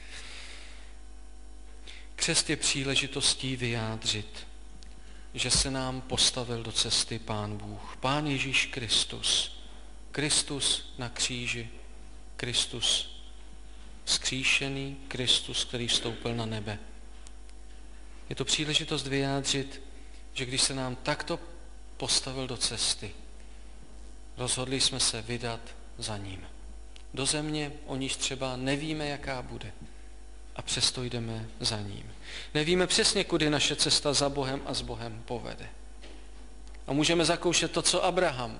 Křest je příležitostí vyjádřit, že se nám postavil do cesty Pán Bůh, Pán Ježíš Kristus. Kristus na kříži, Kristus vzkříšený Kristus, který vstoupil na nebe. Je to příležitost vyjádřit, že když se nám takto postavil do cesty, rozhodli jsme se vydat za ním. Do země, o níž třeba nevíme, jaká bude, a přesto jdeme za ním. Nevíme přesně, kudy naše cesta za Bohem a s Bohem povede. A můžeme zakoušet to, co Abraham,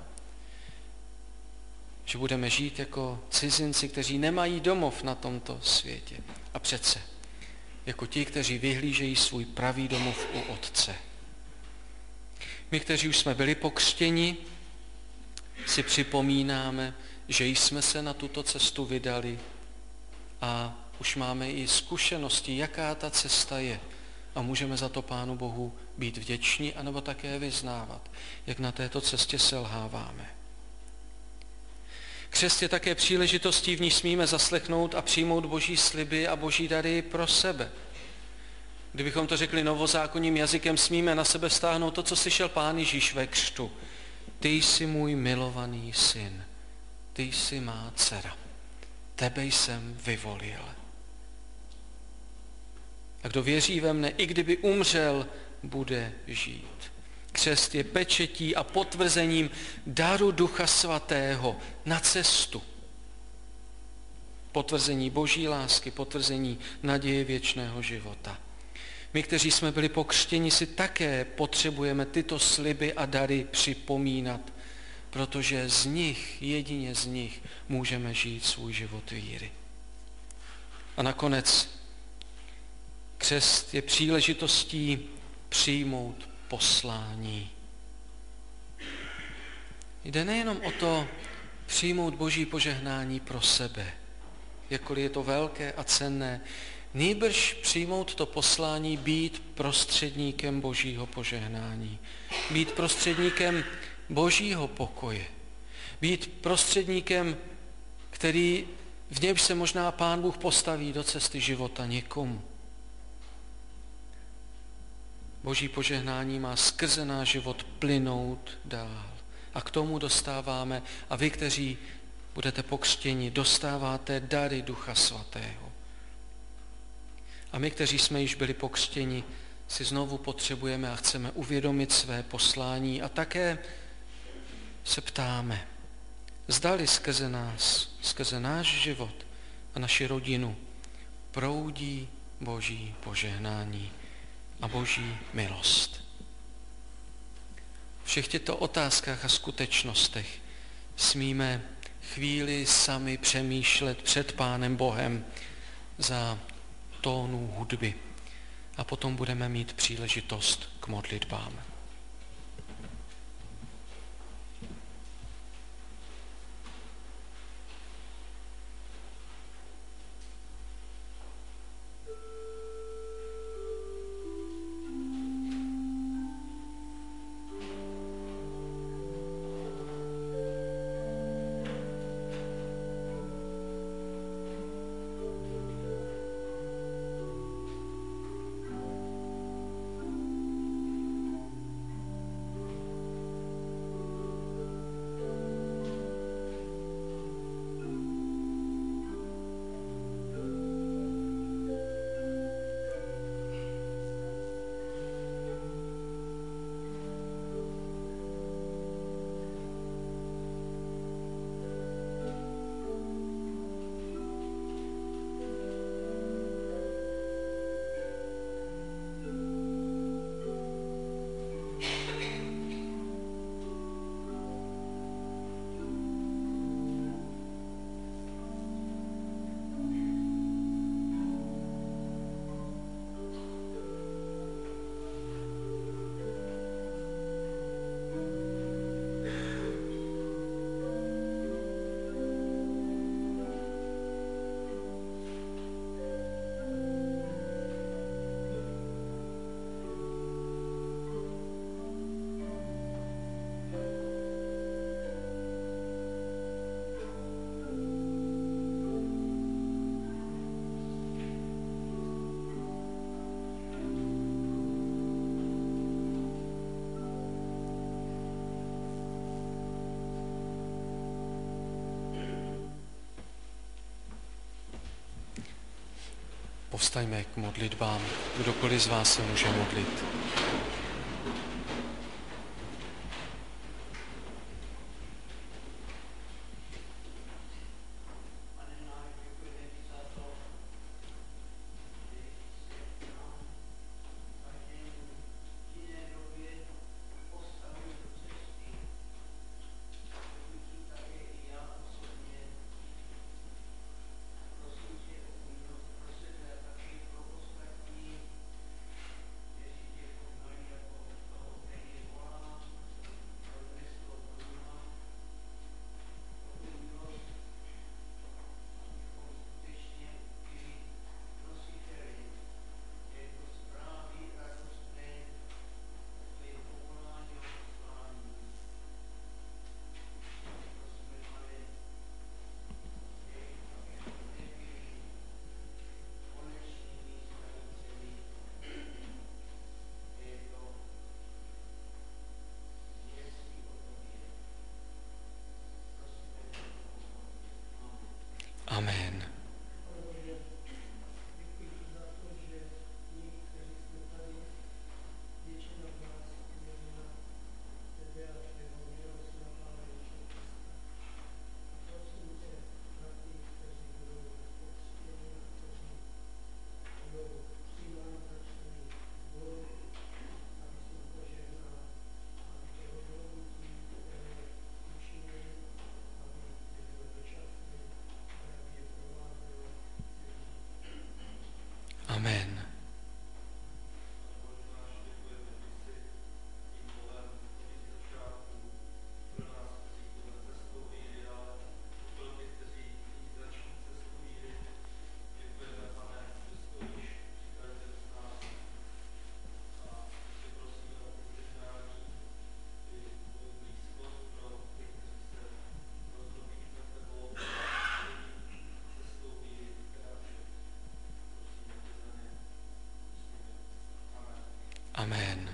že budeme žít jako cizinci, kteří nemají domov na tomto světě. A přece, jako ti, kteří vyhlížejí svůj pravý domov u Otce. My, kteří už jsme byli pokřtěni, si připomínáme, že jsme se na tuto cestu vydali a už máme i zkušenosti, jaká ta cesta je. A můžeme za to Pánu Bohu být vděční, anebo také vyznávat, jak na této cestě selháváme. Křest je také příležitostí, v níž smíme zaslechnout a přijmout Boží sliby a Boží dary pro sebe. Kdybychom to řekli novozákonním jazykem, smíme na sebe vztáhnout to, co slyšel Pán Ježíš ve křtu. Ty jsi můj milovaný syn, ty jsi má dcera, tebe jsem vyvolil. A kdo věří ve mne, i kdyby umřel, bude žít. Křest je pečetí a potvrzením daru Ducha Svatého na cestu. Potvrzení Boží lásky, potvrzení naděje věčného života. My, kteří jsme byli pokřtěni, si také potřebujeme tyto sliby a dary připomínat, protože z nich, jedině z nich, můžeme žít svůj život víry. A nakonec křest je příležitostí přijmout poslání. Jde nejenom o to přijmout Boží požehnání pro sebe, jakkoliv je to velké a cenné, nýbrž přijmout to poslání být prostředníkem Božího požehnání, být prostředníkem Božího pokoje, být prostředníkem, který v němž se možná Pán Bůh postaví do cesty života někomu. Boží požehnání má skrze náš život plynout dál. A k tomu dostáváme, a vy, kteří budete pokřtěni, dostáváte dary Ducha Svatého. A my, kteří jsme již byli pokřtěni, si znovu potřebujeme a chceme uvědomit své poslání a také se ptáme, zdali skrze nás, skrze náš život a naši rodinu proudí Boží požehnání a Boží milost. V všech těchto otázkách a skutečnostech smíme chvíli sami přemýšlet před Pánem Bohem za tónů hudby a potom budeme mít příležitost k modlitbám. Povstaňme k modlitbám. Kdokoliv z vás se může modlit. Amen. Amen. Amen.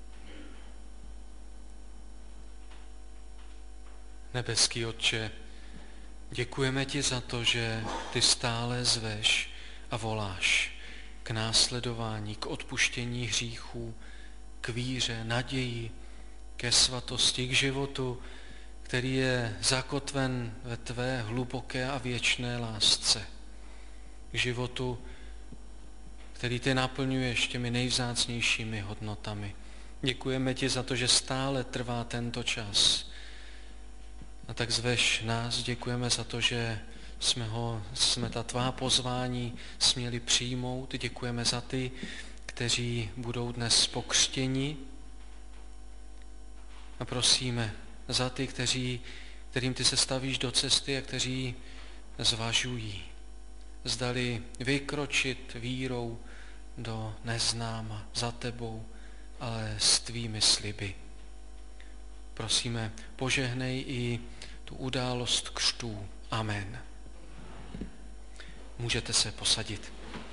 Nebeský Otče, děkujeme ti za to, že ty stále zveš a voláš k následování, k odpuštění hříchů, k víře, naději, ke svatosti, k životu, který je zakotven ve tvé hluboké a věčné lásce. K životu, který ty naplňuješ těmi nejvzácnějšími hodnotami. Děkujeme ti za to, že stále trvá tento čas. A tak zveš nás, děkujeme za to, že jsme, ho, jsme ta tvá pozvání směli přijmout. Děkujeme za ty, kteří budou dnes pokřtěni. A prosíme za ty, kteří, kterým ty se stavíš do cesty a kteří zvažují, zdali vykročit vírou do neznáma za tebou, ale s tvými sliby. Prosíme, požehnej i tu událost křtů. Amen. Můžete se posadit.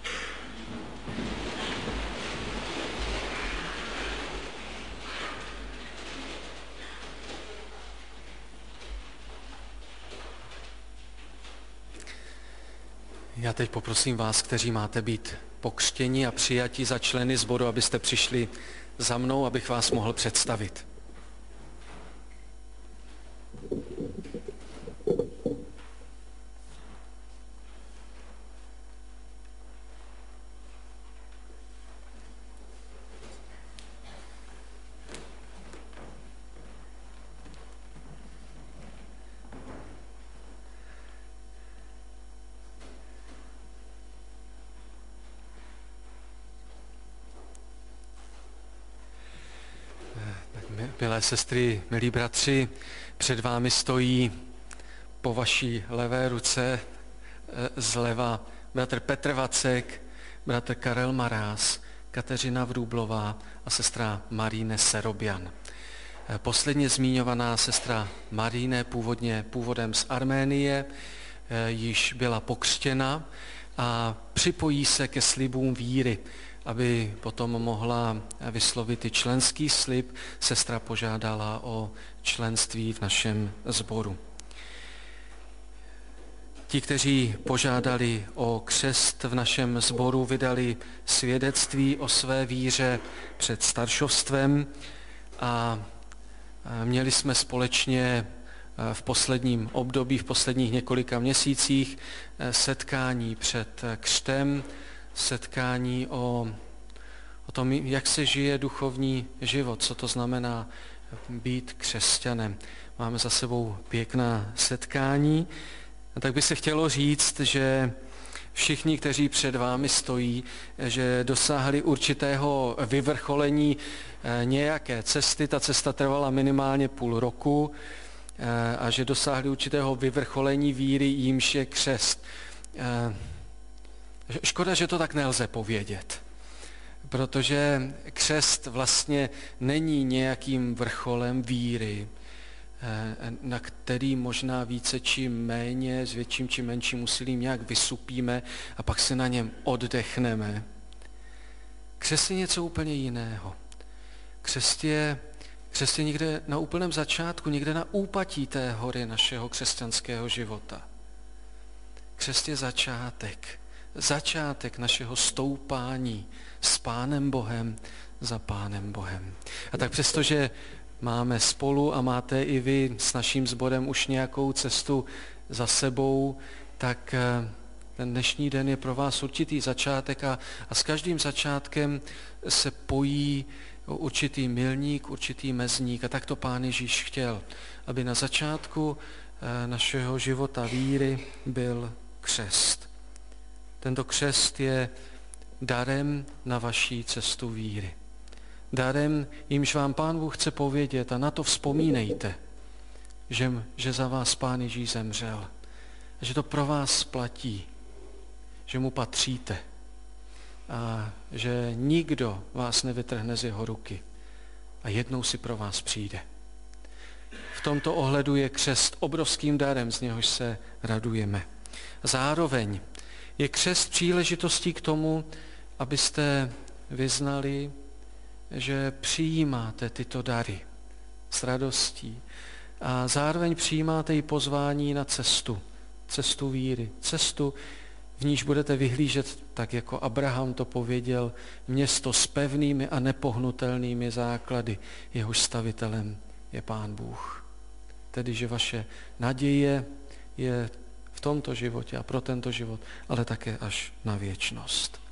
Já teď poprosím vás, kteří máte být pokřtěni a přijati za členy sboru, abyste přišli za mnou, abych vás mohl představit. Milé sestry, milí bratři, před vámi stojí po vaší levé ruce zleva bratr Petr Vacek, bratr Karel Maráz, Kateřina Vrúblová a sestra Maríne Serobian. Posledně zmiňovaná sestra Maríne, původně původem z Arménie, již byla pokřtěna a připojí se ke slibům víry. Aby potom mohla vyslovit i členský slib, sestra požádala o členství v našem sboru. Ti, kteří požádali o křest v našem sboru, vydali svědectví o své víře před staršovstvem a měli jsme společně v posledním období, v posledních několika měsících setkání před křtem, setkání o, o tom, jak se žije duchovní život, co to znamená být křesťanem. Máme za sebou pěkná setkání. A tak by se chtělo říct, že všichni, kteří před vámi stojí, že dosáhli určitého vyvrcholení nějaké cesty, ta cesta trvala minimálně půl roku, a že dosáhli určitého vyvrcholení víry, jímž je křest. Škoda, že to tak nelze povědět, protože křest vlastně není nějakým vrcholem víry, na který možná více či méně, s větším či menším úsilím nějak vysupíme a pak se na něm oddechneme. Křest je něco úplně jiného. Křest je, křest je někde na úplném začátku, někde na úpatí té hory našeho křesťanského života. Křest je začátek. Začátek našeho stoupání s Pánem Bohem za Pánem Bohem. A tak přestože máme spolu a máte i vy s naším sborem už nějakou cestu za sebou, tak ten dnešní den je pro vás určitý začátek a, a s každým začátkem se pojí určitý milník, určitý mezník. A tak to Pán Ježíš chtěl, aby na začátku našeho života víry byl křest. Tento křest je darem na vaší cestu víry. Darem, jimž vám Pán Bůh chce povědět, a na to vzpomínejte, že, že za vás Pán Ježíš zemřel, že to pro vás platí, že mu patříte a že nikdo vás nevytrhne z jeho ruky a jednou si pro vás přijde. V tomto ohledu je křest obrovským darem, z něhož se radujeme. Zároveň je křest příležitostí k tomu, abyste vyznali, že přijímáte tyto dary s radostí a zároveň přijímáte i pozvání na cestu, cestu víry, cestu, v níž budete vyhlížet, tak jako Abraham to pověděl, město s pevnými a nepohnutelnými základy, jehož stavitelem je Pán Bůh. Tedy, že vaše naděje je v tomto životě a pro tento život, ale také až na věčnost.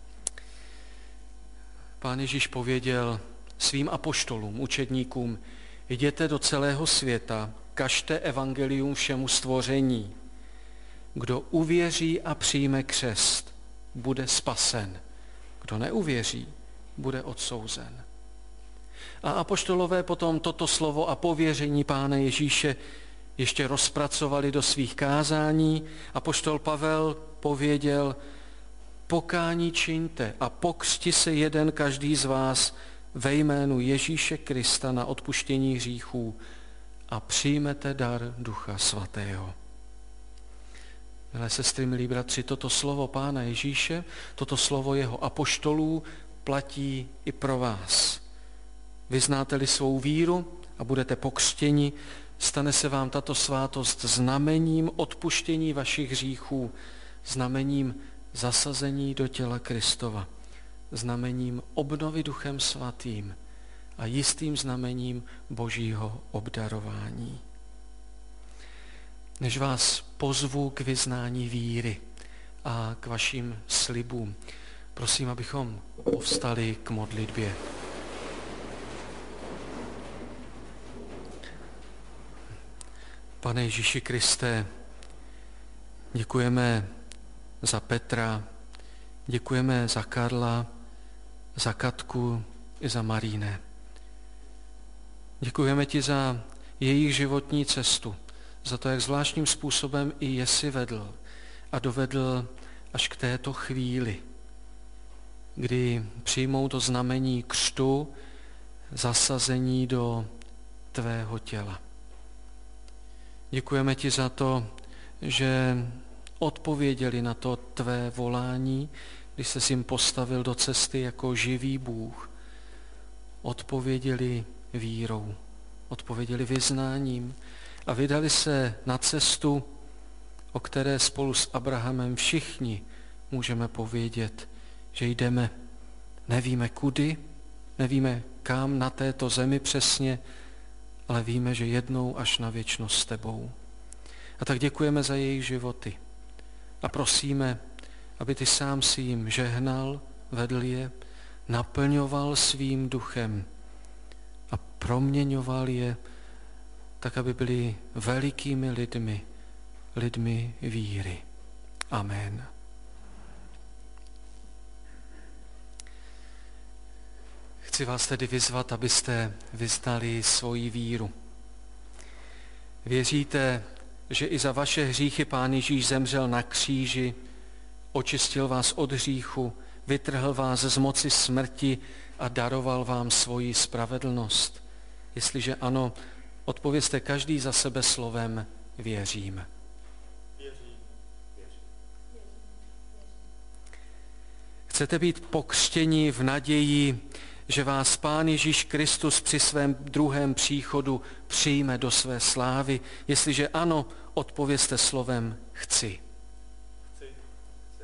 Pán Ježíš pověděl svým apoštolům, učedníkům, jděte do celého světa, kažte evangelium všemu stvoření. Kdo uvěří a přijme křest, bude spasen. Kdo neuvěří, bude odsouzen. A apoštolové potom toto slovo a pověření Pána Ježíše ještě rozpracovali do svých kázání. Apoštol Pavel pověděl, pokání čiňte a pokřti se jeden každý z vás ve jménu Ježíše Krista na odpuštění hříchů a přijmete dar Ducha Svatého. Milé sestry, milí bratři, toto slovo Pána Ježíše, toto slovo jeho apoštolů platí i pro vás. Vyznáte-li svou víru a budete pokřtěni, stane se vám tato svátost znamením odpuštění vašich hříchů, znamením zasazení do těla Kristova, znamením obnovy Duchem Svatým a jistým znamením Božího obdarování. Než vás pozvu k vyznání víry a k vašim slibům, prosím, abychom povstali k modlitbě. Pane Ježíši Kriste, děkujeme za Petra, děkujeme za Karla, za Katku i za Maríne. Děkujeme ti za jejich životní cestu, za to, jak zvláštním způsobem i je si vedl a dovedl až k této chvíli, kdy přijmou to znamení křtu, zasazení do tvého těla. Děkujeme ti za to, že odpověděli na to tvé volání, když ses jim postavil do cesty jako živý Bůh. Odpověděli vírou, odpověděli vyznáním a vydali se na cestu o které spolu s Abrahamem všichni můžeme povědět, že jdeme, nevíme kudy, nevíme kam na této zemi přesně, ale víme, že jednou až na věčnost s tebou. A tak děkujeme za jejich životy a prosíme, aby ty sám si jim žehnal, vedl je, naplňoval svým duchem a proměňoval je tak, aby byli velikými lidmi, lidmi víry. Amen. Chci vás tedy vyzvat, abyste vyznali svoji víru. Věříte, že i za vaše hříchy Pán Ježíš zemřel na kříži, očistil vás od hříchu, vytrhl vás z moci smrti a daroval vám svoji spravedlnost? Jestliže ano, odpovězte každý za sebe slovem věřím. Věřím. Věřím. Chcete být pokřtěni v naději, že vás Pán Ježíš Kristus při svém druhém příchodu přijme do své slávy? Jestliže ano, odpovězte slovem chci. Chci. Chci.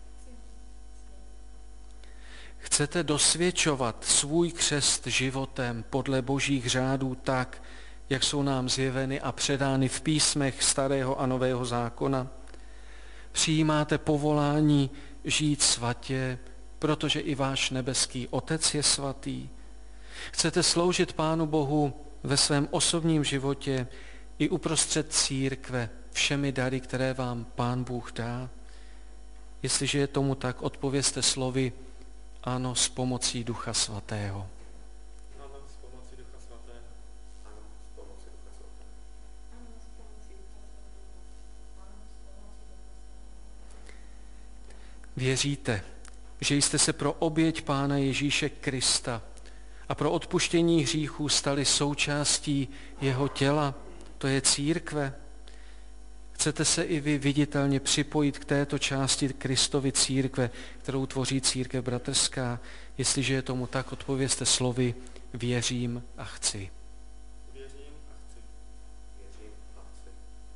Chcete dosvědčovat svůj křest životem podle božích řádů tak, jak jsou nám zjeveny a předány v písmech Starého a Nového zákona? Přijímáte povolání žít svatě, protože i váš nebeský Otec je svatý? Chcete sloužit Pánu Bohu ve svém osobním životě i uprostřed církve všemi dary, které vám Pán Bůh dá? Jestliže je tomu tak, odpovězte slovy ano s pomocí Ducha Svatého. Ano, s pomocí Ducha Svatého. Ano, s pomocí Ducha Svatého. Ano, s pomocí Ducha Svatého. Ano, s pomocí Ducha Svatého. Věříte, že jste se pro oběť Pána Ježíše Krista a pro odpuštění hříchů stali součástí jeho těla, to je církve? Chcete se i vy viditelně připojit k této části Kristovy církve, kterou tvoří církev bratrská? Jestliže je tomu tak, odpovězte slovy věřím a chci. Věřím a chci. Věřím a chci.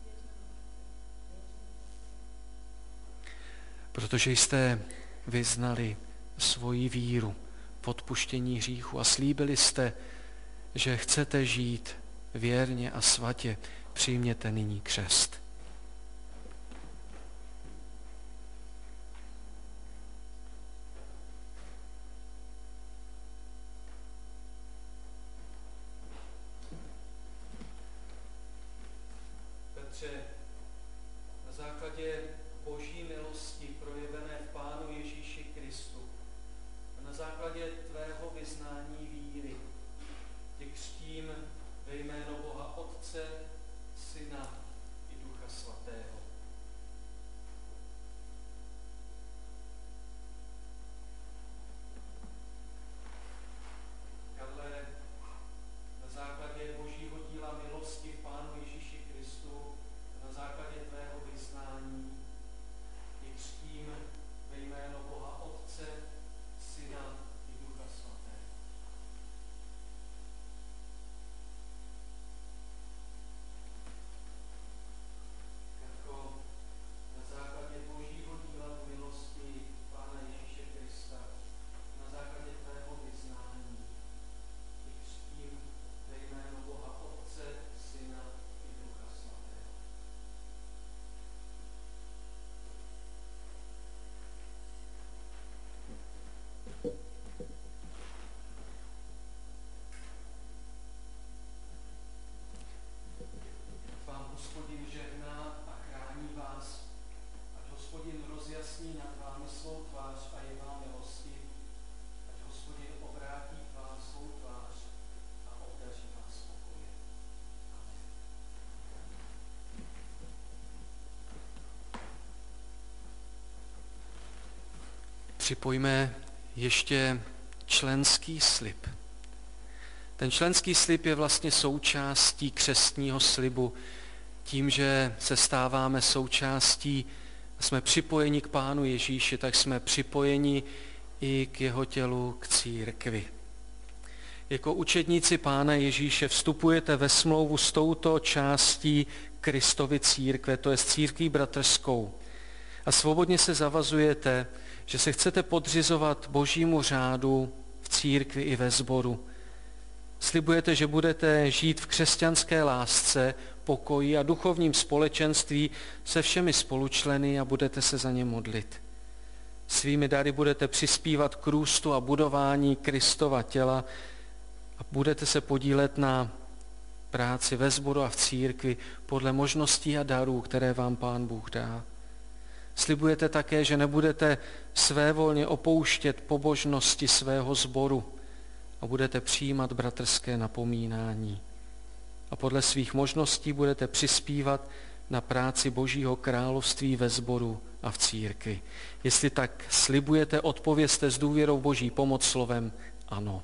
Protože jste vyznali svoji víru v odpuštění hříchu a slíbili jste, že chcete žít věrně a svatě, přijměte nyní křest. Petře, na základě boží milosti projevené v Pánu Ježíši Kristu a na základě tvého vyznání víry tě křtím ve jméno Boha Otce, Syna i Ducha Svatého. Karle, na základě božího díla milosti v Pánu Ježíši Kristu a na základě tvého vyznání tě křtím ve jméno Boha Otce, Syna i Ducha Svatého. Jako na základě božího díla milosti Pána Ježíše Krista a na základě tvého vyznání tě křtím ve jméno Boha Otce, Syna i Ducha Svatého. Vám Hospodin žehná a chrání vás, ať Hospodin rozjasní nad vámi svou tvář a je vám milostiv, ať Hospodin obrátí k vám svou tvář a obdaří vás pokojem. Amen. Připojme ještě členský slib. Ten členský slib je vlastně součástí křestního slibu. Tím, že se stáváme součástí, jsme připojeni k Pánu Ježíši, tak jsme připojeni i k jeho tělu, k církvi. Jako učedníci Pána Ježíše vstupujete ve smlouvu s touto částí Kristovy církve, to je církví bratrskou. A svobodně se zavazujete, že se chcete podřizovat Božímu řádu v církvi i ve sboru. Slibujete, že budete žít v křesťanské lásce, pokoji a duchovním společenství se všemi spolučleny a budete se za ně modlit. Svými dary budete přispívat k růstu a budování Kristova těla a budete se podílet na práci ve sboru a v církvi podle možností a darů, které vám Pán Bůh dá. Slibujete také, že nebudete svévolně opouštět pobožnosti svého sboru a budete přijímat bratrské napomínání. A podle svých možností budete přispívat na práci Božího království ve sboru a v církvi. Jestli tak slibujete, odpovězte s důvěrou Boží pomoc slovem ano.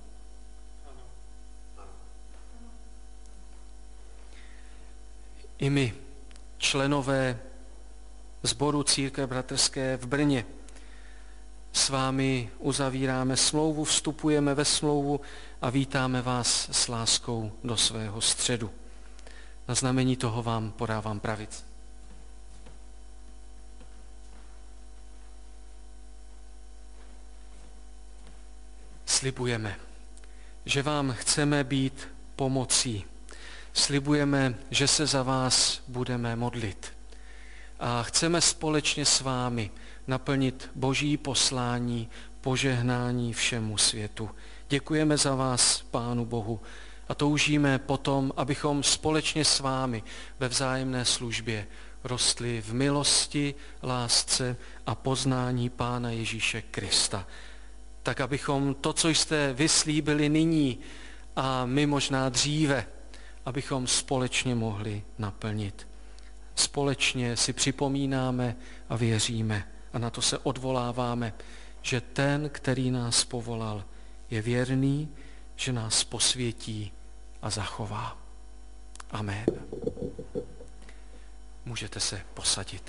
I my, členové sboru Církve bratrské v Brně, s vámi uzavíráme smlouvu, vstupujeme ve smlouvu a vítáme vás s láskou do svého středu. Na znamení toho vám podávám pravici. Slibujeme, že vám chceme být pomocí. Slibujeme, že se za vás budeme modlit. A chceme společně s vámi naplnit Boží poslání, požehnání všemu světu. Děkujeme za vás, Pánu Bohu, a toužíme potom, abychom společně s vámi ve vzájemné službě rostli v milosti, lásce a poznání Pána Ježíše Krista. Tak abychom to, co jste vyslíbili nyní a my možná dříve, abychom společně mohli naplnit. Společně si připomínáme a věříme a na to se odvoláváme, že ten, který nás povolal, je věrný, že nás posvětí a zachová. Amen. Můžete se posadit.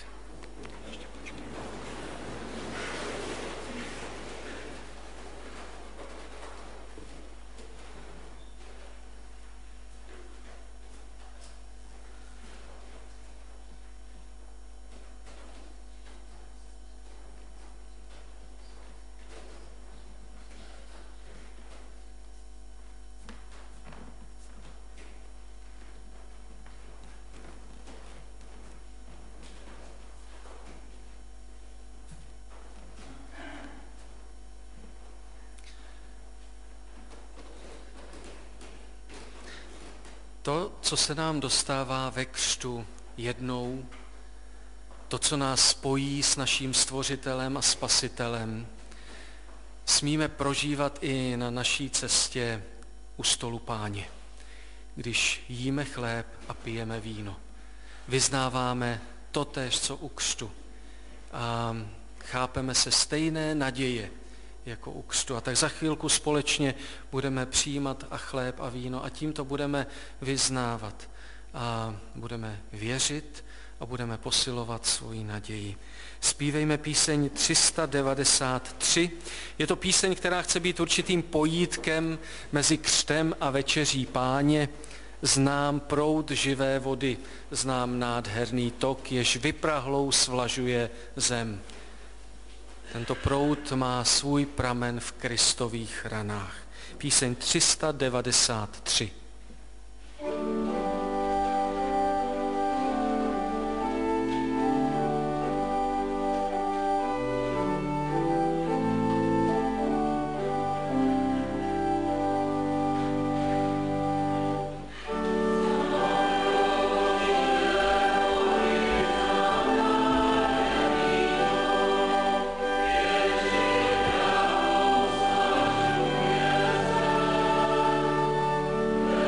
To, co se nám dostává ve křtu jednou, to, co nás spojí s naším Stvořitelem a Spasitelem, smíme prožívat i na naší cestě u stolu Páně, když jíme chléb a pijeme víno. Vyznáváme totéž, co u křtu a chápeme se stejné naděje jako u křtu. A tak za chvílku společně budeme přijímat a chléb a víno a tímto budeme vyznávat a budeme věřit a budeme posilovat svoji naději. Zpívejme píseň tři sta devadesát tři. Je to píseň, která chce být určitým pojítkem mezi křtem a večeří Páně. Znám proud živé vody, znám nádherný tok, jež vyprahlou svlažuje zem. Tento proud má svůj pramen v Kristových ranách. Píseň tři sta devadesát tři. Amen.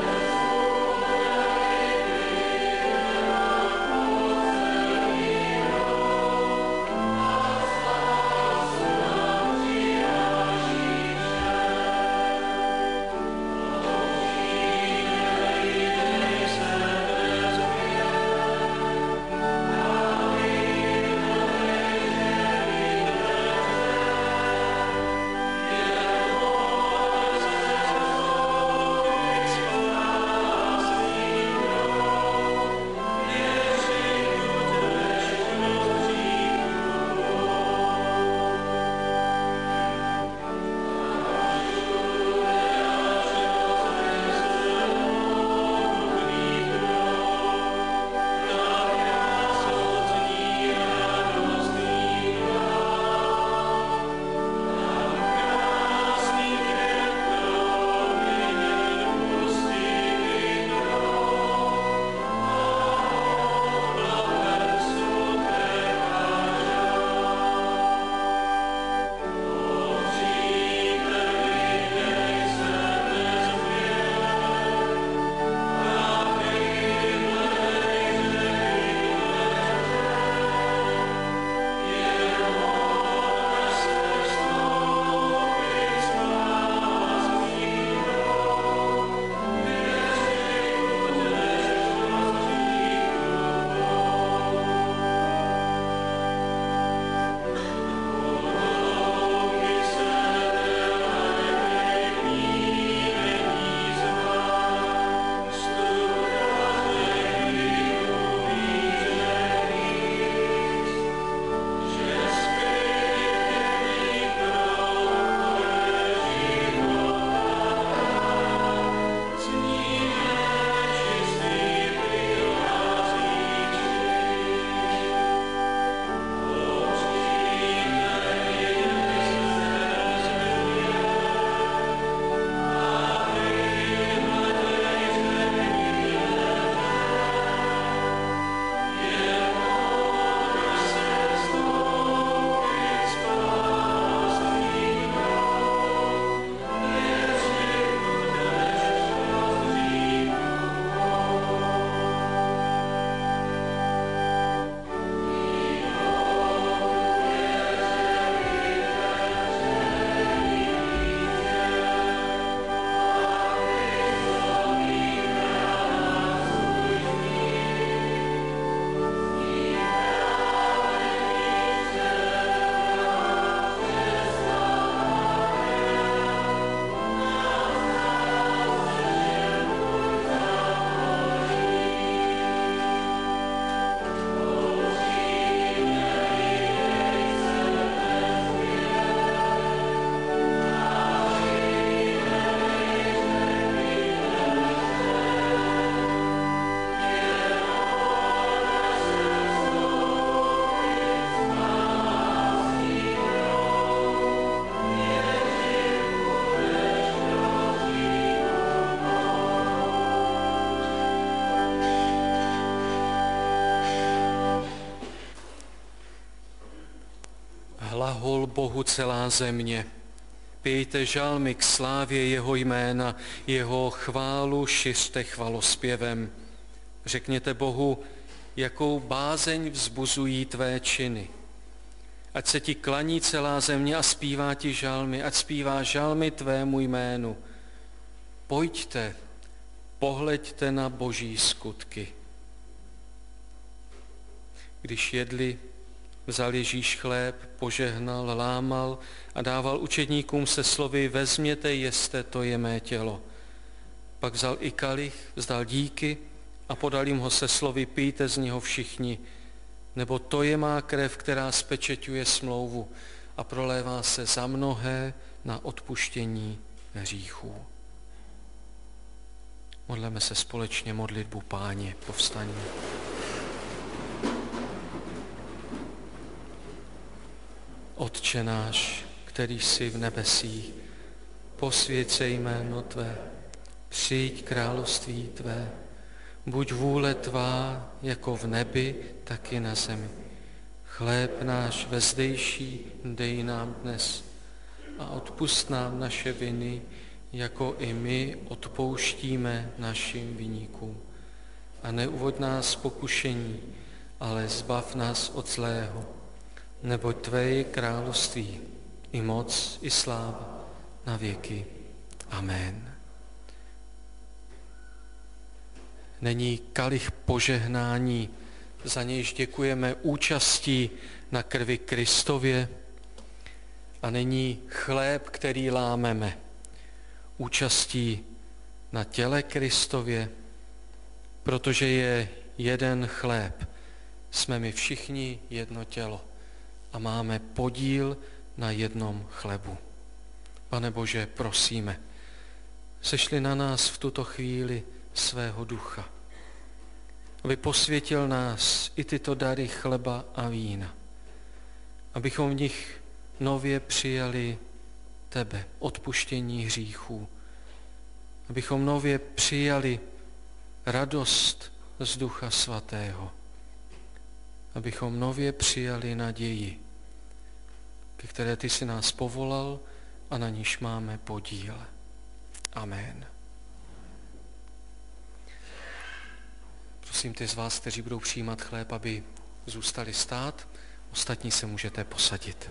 hol Bohu celá země. Pějte žalmy k slávě jeho jména, jeho chválu šiřte chvalospěvem. Řekněte Bohu, jakou bázeň vzbuzují tvé činy. Ať se ti klaní celá země a zpívá ti žalmy, ať zpívá žalmy tvému jménu. Pojďte, pohleďte na boží skutky. Když jedli, vzal Ježíš chléb, požehnal, lámal a dával učedníkům se slovy: vezměte, jeste, to je mé tělo. Pak vzal i kalich, vzdal díky a podal jim ho se slovy: pijte z něho všichni, nebo to je má krev, která spečeťuje smlouvu a prolévá se za mnohé na odpuštění hříchů. Modleme se společně modlitbu Páně, povstaňme. Otče náš, který jsi v nebesích, posvěť se jméno tvé, přijď království tvé, buď vůle tvá jako v nebi, tak i na zemi. Chléb náš vezdejší dej nám dnes a odpusť nám naše viny, jako i my odpouštíme našim viníkům. A neuvoď nás z pokušení, ale zbav nás od zlého, neboť tvé je království, i moc, i sláva, na věky. Amen. Není kalich požehnání, za nějž děkujeme účastí na krvi Kristově, a není chléb, který lámeme, účastí na těle Kristově, protože je jeden chléb. Jsme my všichni jedno tělo a máme podíl na jednom chlebu. Pane Bože, prosíme, sešli na nás v tuto chvíli svého ducha, aby posvětil nás i tyto dary chleba a vína, abychom v nich nově přijali tebe, odpuštění hříchů, abychom nově přijali radost z Ducha Svatého, abychom nově přijali naději, ke které ty jsi nás povolal a na níž máme podíl. Amen. Prosím ty z vás, kteří budou přijímat chléb, aby zůstali stát, ostatní se můžete posadit.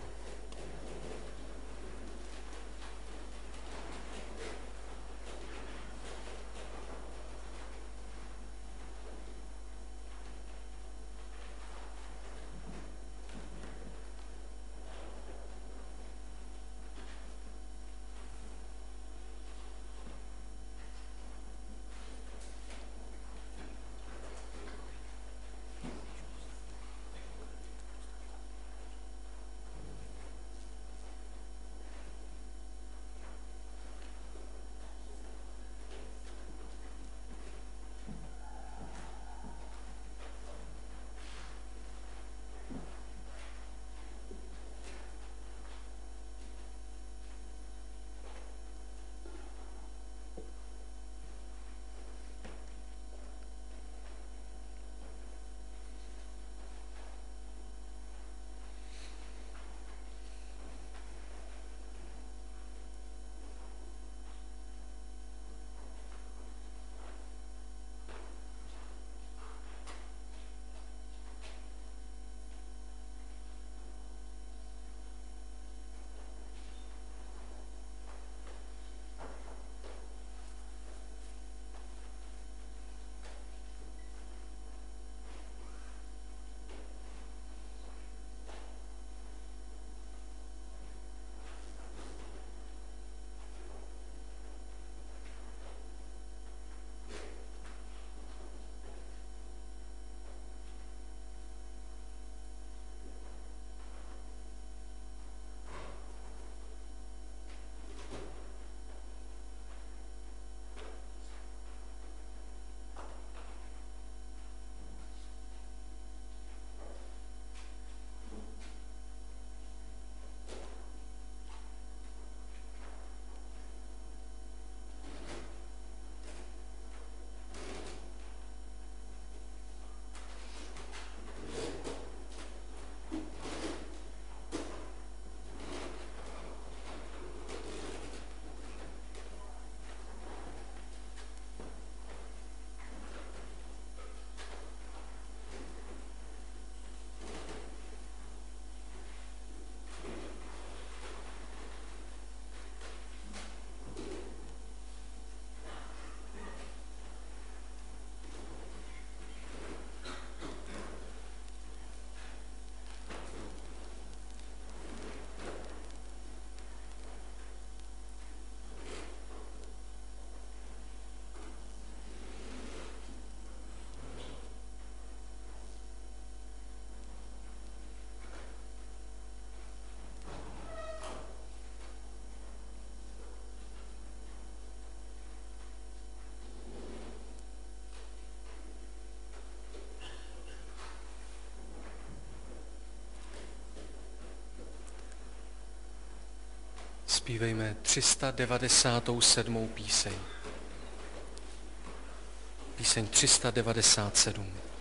Zpívejme tři sta devadesát sedm píseň. Píseň tři sta devadesát sedm.